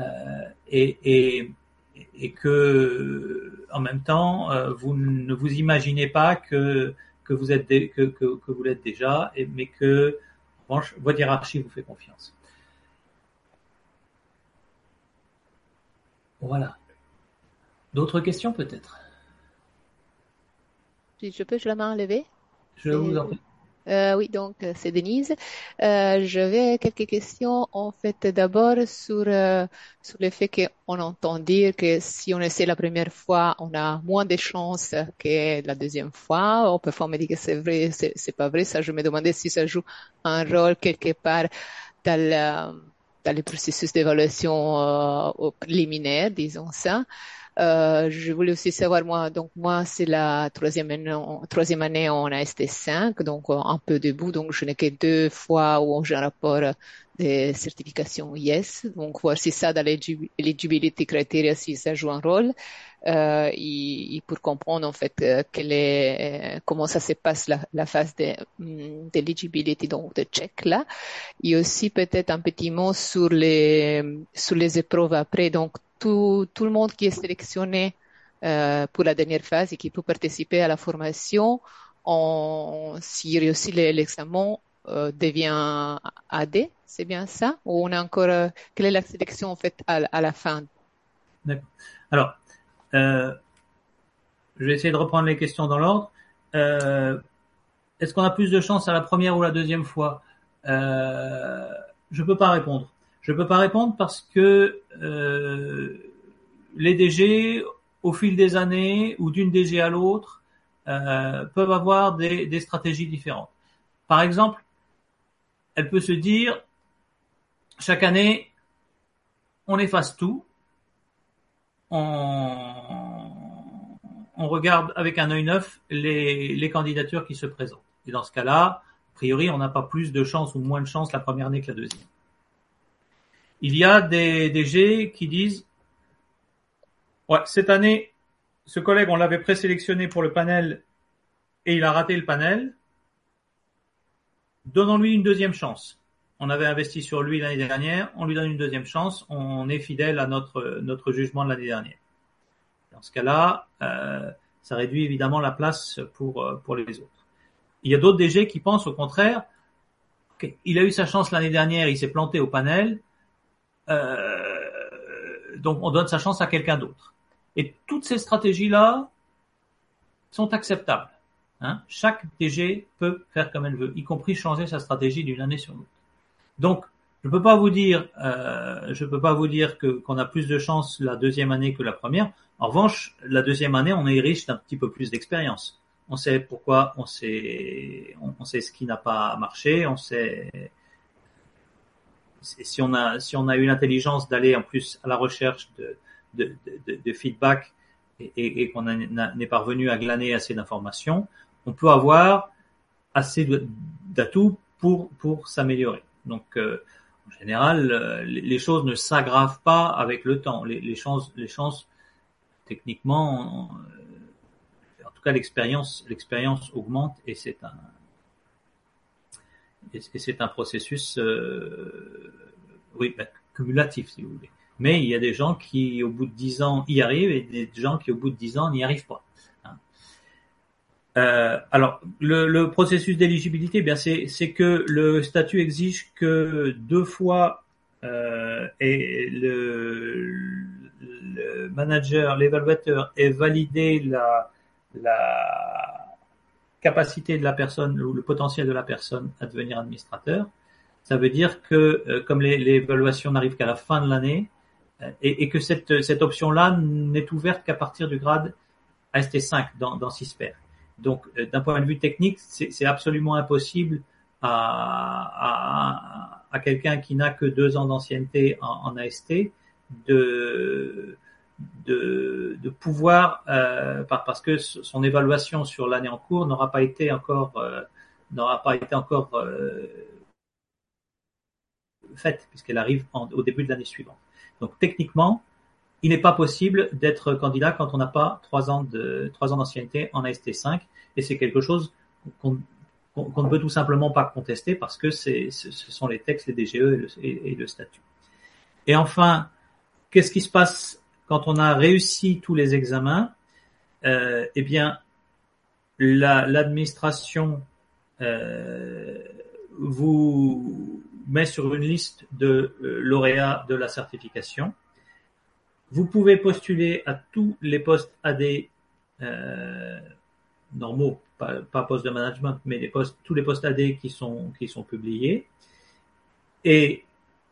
S1: et que en même temps vous ne vous imaginez pas que vous êtes que vous l'êtes déjà, mais que en revanche, votre hiérarchie vous fait confiance. Voilà. D'autres questions peut-être?
S3: Si je peux, je la main levée.
S1: Je vous en prie.
S3: Oui, donc c'est Denise. J'avais quelques questions. En fait, d'abord sur le fait qu'on entend dire que si on essaie la première fois, on a moins de chances que la deuxième fois. Ou parfois on me dit que c'est vrai, c'est pas vrai. Ça, je me demandais si ça joue un rôle quelque part dans dans le processus d'évaluation au préliminaire, disons ça. Je voulais aussi savoir, moi, c'est la troisième année en AST5, donc un peu debout, donc je n'ai que 2 fois où j'ai un rapport de certification Yes, donc voir si ça, dans l'eligibility criteria, si ça joue un rôle, et pour comprendre, en fait, comment ça se passe la phase d'eligibility, donc de check là, et aussi peut-être un petit mot sur les épreuves après, donc tout le monde qui est sélectionné pour la dernière phase et qui peut participer à la formation, s'il réussit l'examen, devient AD, c'est bien ça? Ou on a encore, quelle est la sélection en fait à la fin?
S1: D'accord. Alors, je vais essayer de reprendre les questions dans l'ordre. Est-ce qu'on a plus de chance à la première ou la deuxième fois? Je peux pas répondre. Je peux pas répondre parce que les DG, au fil des années ou d'une DG à l'autre, peuvent avoir des stratégies différentes. Par exemple, elle peut se dire, chaque année, on efface tout, on regarde avec un œil neuf les candidatures qui se présentent. Et dans ce cas-là, a priori, on n'a pas plus de chance ou moins de chance la première année que la deuxième. Il y a des DG qui disent, ouais, cette année, ce collègue, on l'avait présélectionné pour le panel et il a raté le panel. Donnons-lui une deuxième chance. On avait investi sur lui l'année dernière, on lui donne une deuxième chance, on est fidèle à notre jugement de l'année dernière. Dans ce cas-là, ça réduit évidemment la place pour les autres. Il y a d'autres DG qui pensent au contraire, okay, il a eu sa chance l'année dernière, il s'est planté au panel, donc on donne sa chance à quelqu'un d'autre. Et toutes ces stratégies-là sont acceptables. Hein, chaque DG peut faire comme elle veut, y compris changer sa stratégie d'une année sur l'autre. Donc, je peux pas vous dire qu'on a plus de chance la deuxième année que la première. En revanche, la deuxième année, on est riche d'un petit peu plus d'expérience. On sait pourquoi, on sait ce qui n'a pas marché, on sait si on a eu l'intelligence d'aller en plus à la recherche de feedback et qu'on n'est pas revenu à glaner assez d'informations, on peut avoir assez d'atouts pour s'améliorer. Donc, en général, les choses ne s'aggravent pas avec le temps. Les chances, techniquement, en tout cas, l'expérience augmente et c'est un processus, oui, cumulatif, si vous voulez. Mais il y a des gens qui, au bout de 10 ans, y arrivent et des gens qui, au bout de 10 ans, n'y arrivent pas. Alors, le processus d'éligibilité, bien, c'est que le statut exige que 2 fois et le manager, l'évaluateur ait validé la capacité de la personne ou le potentiel de la personne à devenir administrateur. Ça veut dire que comme l'évaluation n'arrive qu'à la fin de l'année et que cette option-là n'est ouverte qu'à partir du grade AST5 dans CISPER. Donc, d'un point de vue technique, c'est absolument impossible à quelqu'un qui n'a que 2 ans d'ancienneté en AST de pouvoir, parce que son évaluation sur l'année en cours n'aura pas été encore faite puisqu'elle arrive au début de l'année suivante. Donc, techniquement, il n'est pas possible d'être candidat quand on n'a pas 3 ans d'ancienneté en AST5, et c'est quelque chose qu'on ne peut tout simplement pas contester parce que ce sont les textes, les DGE et le statut. Et enfin, qu'est-ce qui se passe quand on a réussi tous les examens? Eh bien, l'administration vous met sur une liste de lauréats de la certification. Vous pouvez postuler à tous les postes AD normaux, pas postes de management, mais tous les postes AD qui sont publiés. Et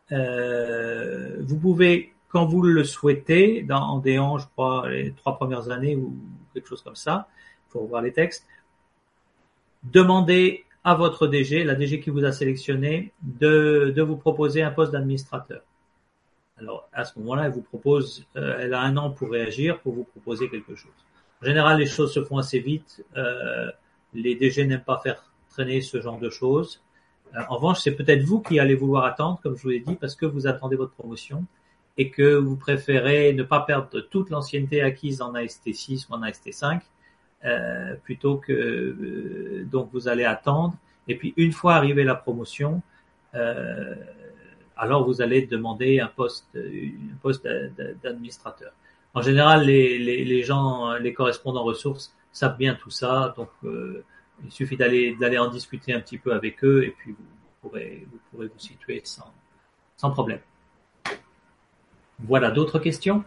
S1: vous pouvez, quand vous le souhaitez, en D1, je crois, les 3 premières années ou quelque chose comme ça, il faut revoir les textes, demander à votre DG, la DG qui vous a sélectionné, de vous proposer un poste d'administrateur. Alors, à ce moment-là, elle a 1 an pour réagir, pour vous proposer quelque chose. En général, les choses se font assez vite. Les DG n'aiment pas faire traîner ce genre de choses. En revanche, c'est peut-être vous qui allez vouloir attendre, comme je vous l'ai dit, parce que vous attendez votre promotion et que vous préférez ne pas perdre toute l'ancienneté acquise en AST6 ou en AST5, plutôt que donc vous allez attendre. Et puis, une fois arrivée la promotion, alors vous allez demander un poste d'administrateur. En général, les gens, les correspondants ressources savent bien tout ça, donc il suffit d'aller en discuter un petit peu avec eux et puis vous pourrez vous situer sans problème. Voilà, d'autres questions?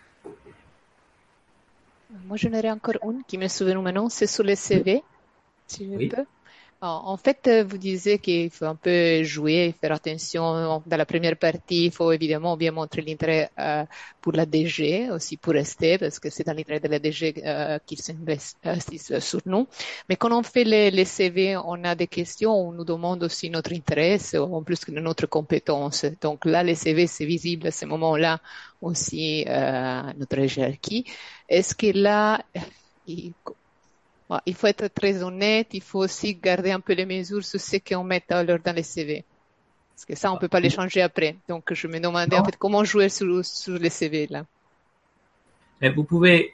S3: Moi, j'en aurais encore une qui me souvient maintenant, c'est sur les CV, si je
S1: Oui.
S3: peux. En fait, vous disiez qu'il faut un peu jouer, faire attention. Dans la première partie, il faut évidemment bien montrer l'intérêt pour la DG, aussi pour rester, parce que c'est dans l'intérêt de la DG qu'ils s'investissent sur nous. Mais quand on fait les CV, on a des questions, on nous demande aussi notre intérêt, en plus que notre compétence. Donc là, les CV, c'est visible à ce moment-là aussi notre hiérarchie. Est-ce que là, il faut être très honnête, il faut aussi garder un peu les mesures sur ce qu'on met alors dans les CV. Parce que ça, on peut pas les changer après. Donc, je me demandais en fait comment jouer sur les CV là.
S1: Mais vous pouvez,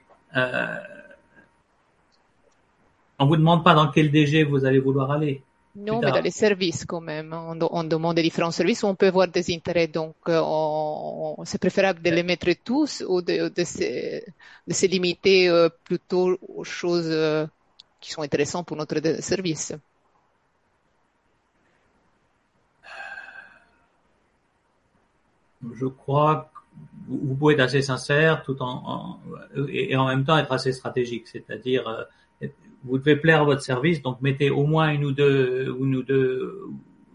S1: on vous demande pas dans quel DG vous allez vouloir aller.
S3: Non, mais dans les services quand même. On demande différents services où on peut voir des intérêts. Donc, c'est préférable de les mettre tous ou de se limiter plutôt aux choses qui sont intéressantes pour notre service.
S1: Je crois que vous pouvez être assez sincère et en même temps être assez stratégique. C'est-à-dire, vous devez plaire à votre service, donc mettez au moins une ou deux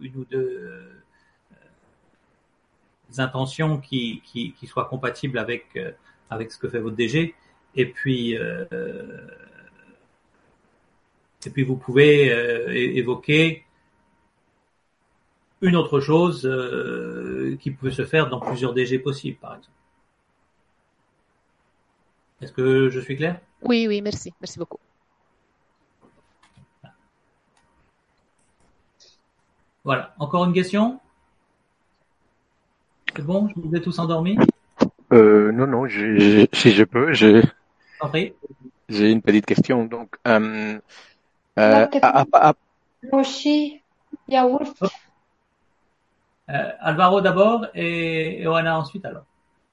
S1: intentions qui soient compatibles avec ce que fait votre DG. Et puis vous pouvez évoquer une autre chose qui peut se faire dans plusieurs DG possibles, par exemple. Est-ce que je suis clair?
S3: Oui, merci. Merci beaucoup.
S1: Voilà. Encore une question? C'est bon? Je vous ai tous endormis?
S4: Non, si je peux, j'ai une petite question. Donc,
S1: Alvaro d'abord et Oana ensuite alors.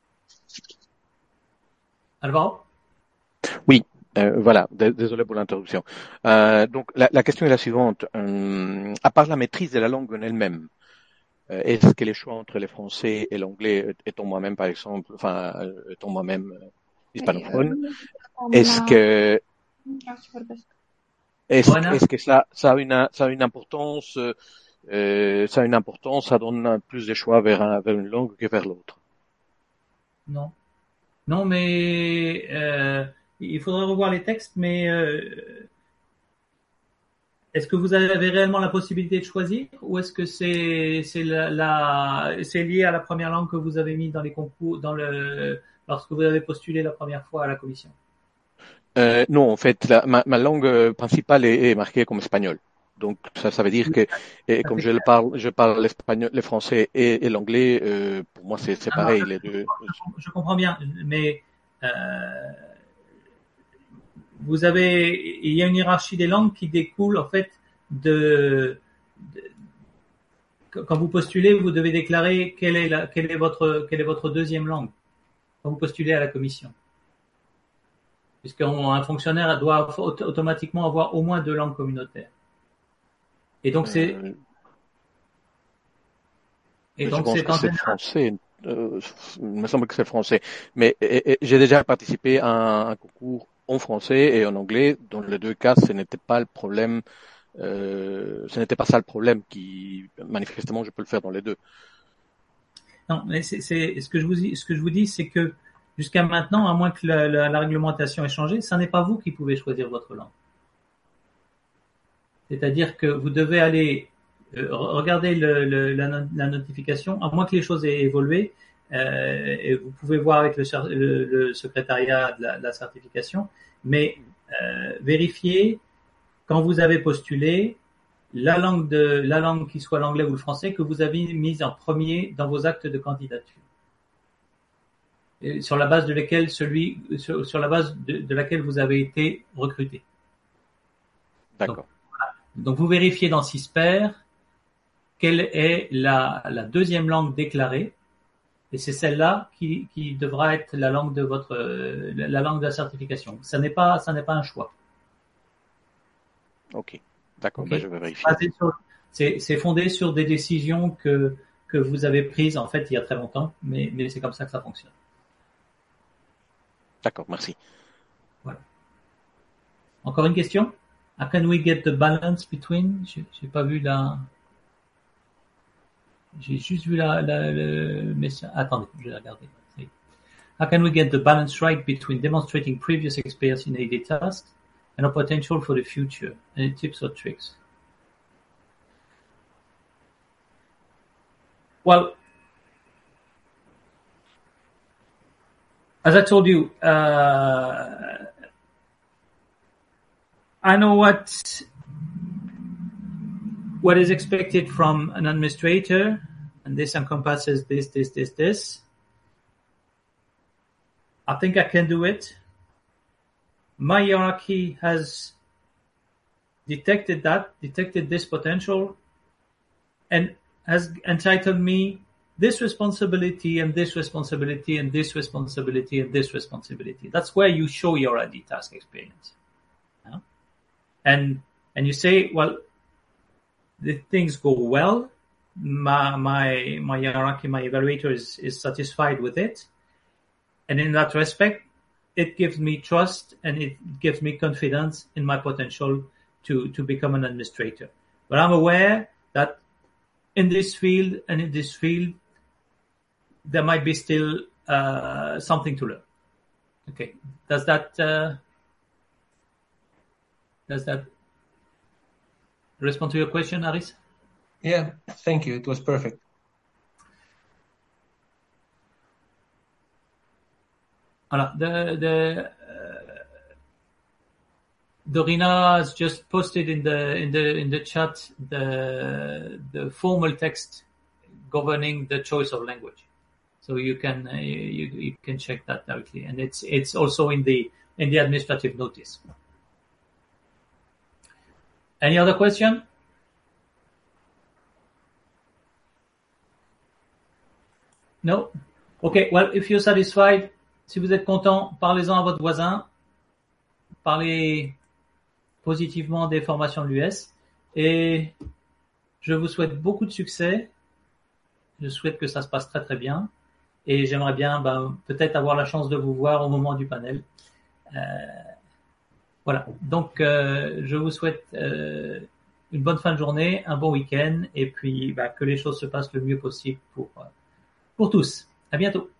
S1: Alvaro?
S4: Oui, voilà. Désolé pour l'interruption. Donc, la question est la suivante. À part la maîtrise de la langue en elle-même, est-ce que les choix entre le français et l'anglais, étant moi-même par exemple, étant moi-même hispanophone, est-ce que ça a une importance, ça donne plus de choix vers une langue que vers l'autre?
S1: Non, mais il faudrait revoir les textes, mais est-ce que vous avez réellement la possibilité de choisir ou est-ce que c'est lié à la première langue que vous avez mis dans les concours, lorsque vous avez postulé la première fois à la commission?
S4: Non, en fait, ma langue principale est marquée comme espagnol. Donc ça veut dire que, et comme je parle l'espagnol, le français et l'anglais, pour moi c'est
S1: Non,
S4: pareil les deux.
S1: je comprends bien, mais il y a une hiérarchie des langues qui découle en fait de quand vous postulez, vous devez déclarer quelle est votre deuxième langue quand vous postulez à la commission. Puisqu'un fonctionnaire doit automatiquement avoir au moins 2 langues communautaires. Et donc
S4: je pense que c'est français. Il me semble que c'est français. Mais j'ai déjà participé à un concours en français et en anglais. Dans les deux cas, ce n'était pas le problème. Ce n'était pas ça le problème qui, manifestement, je peux le faire dans les deux.
S1: Non, mais c'est ce que je vous dis, c'est que jusqu'à maintenant, à moins que la réglementation ait changé, ça n'est pas vous qui pouvez choisir votre langue. C'est-à-dire que vous devez aller regarder la notification, à moins que les choses aient évolué, et vous pouvez voir avec le secrétariat de la certification, mais vérifiez quand vous avez postulé la langue qui soit l'anglais ou le français que vous avez mise en premier dans vos actes de candidature. Et sur la base de laquelle sur la base de laquelle vous avez été recruté.
S4: D'accord.
S1: Donc vous vérifiez dans CISPER quelle est la deuxième langue déclarée, et c'est celle-là qui devra être la langue de la langue de la certification. Ça n'est pas un choix.
S4: Ok, d'accord.
S1: Okay.
S4: Ben, je vais vérifier.
S1: C'est fondé sur des décisions que vous avez prises en fait il y a très longtemps, mais c'est comme ça que ça fonctionne.
S4: D'accord, merci.
S1: Voilà. Encore une question? How can we get the balance between? J'ai pas vu j'ai juste vu le message. Attendez, je vais regarder. How can we get the balance right between demonstrating previous experience in AD tasks and our potential for the future? Any tips or tricks? Well, as I told you, I know what is expected from an administrator, and this encompasses this. I think I can do it. My hierarchy has detected this potential, and has entitled me this responsibility and this responsibility and this responsibility and this responsibility. That's where you show your AD task experience. Yeah? And you say, well, the things go well. My hierarchy, my evaluator is satisfied with it. And in that respect, it gives me trust and it gives me confidence in my potential to become an administrator. But I'm aware that in this field, there might be still something to learn. Okay. Does that respond to your question, Aris?
S5: Yeah, thank you. It was perfect.
S1: Voilà. Dorina has just posted in the chat the formal text governing the choice of language, so you can you can check that directly, and it's also in the administrative notice. Any other question? No? Okay, well, if you're satisfied, si vous êtes content, parlez-en à votre voisin, parlez positivement des formations de l'US, et je vous souhaite beaucoup de succès. Je souhaite que ça se passe très très bien, et j'aimerais bien peut-être avoir la chance de vous voir au moment du panel. Voilà, donc je vous souhaite une bonne fin de journée, un bon week-end, et puis que les choses se passent le mieux possible pour tous. À bientôt.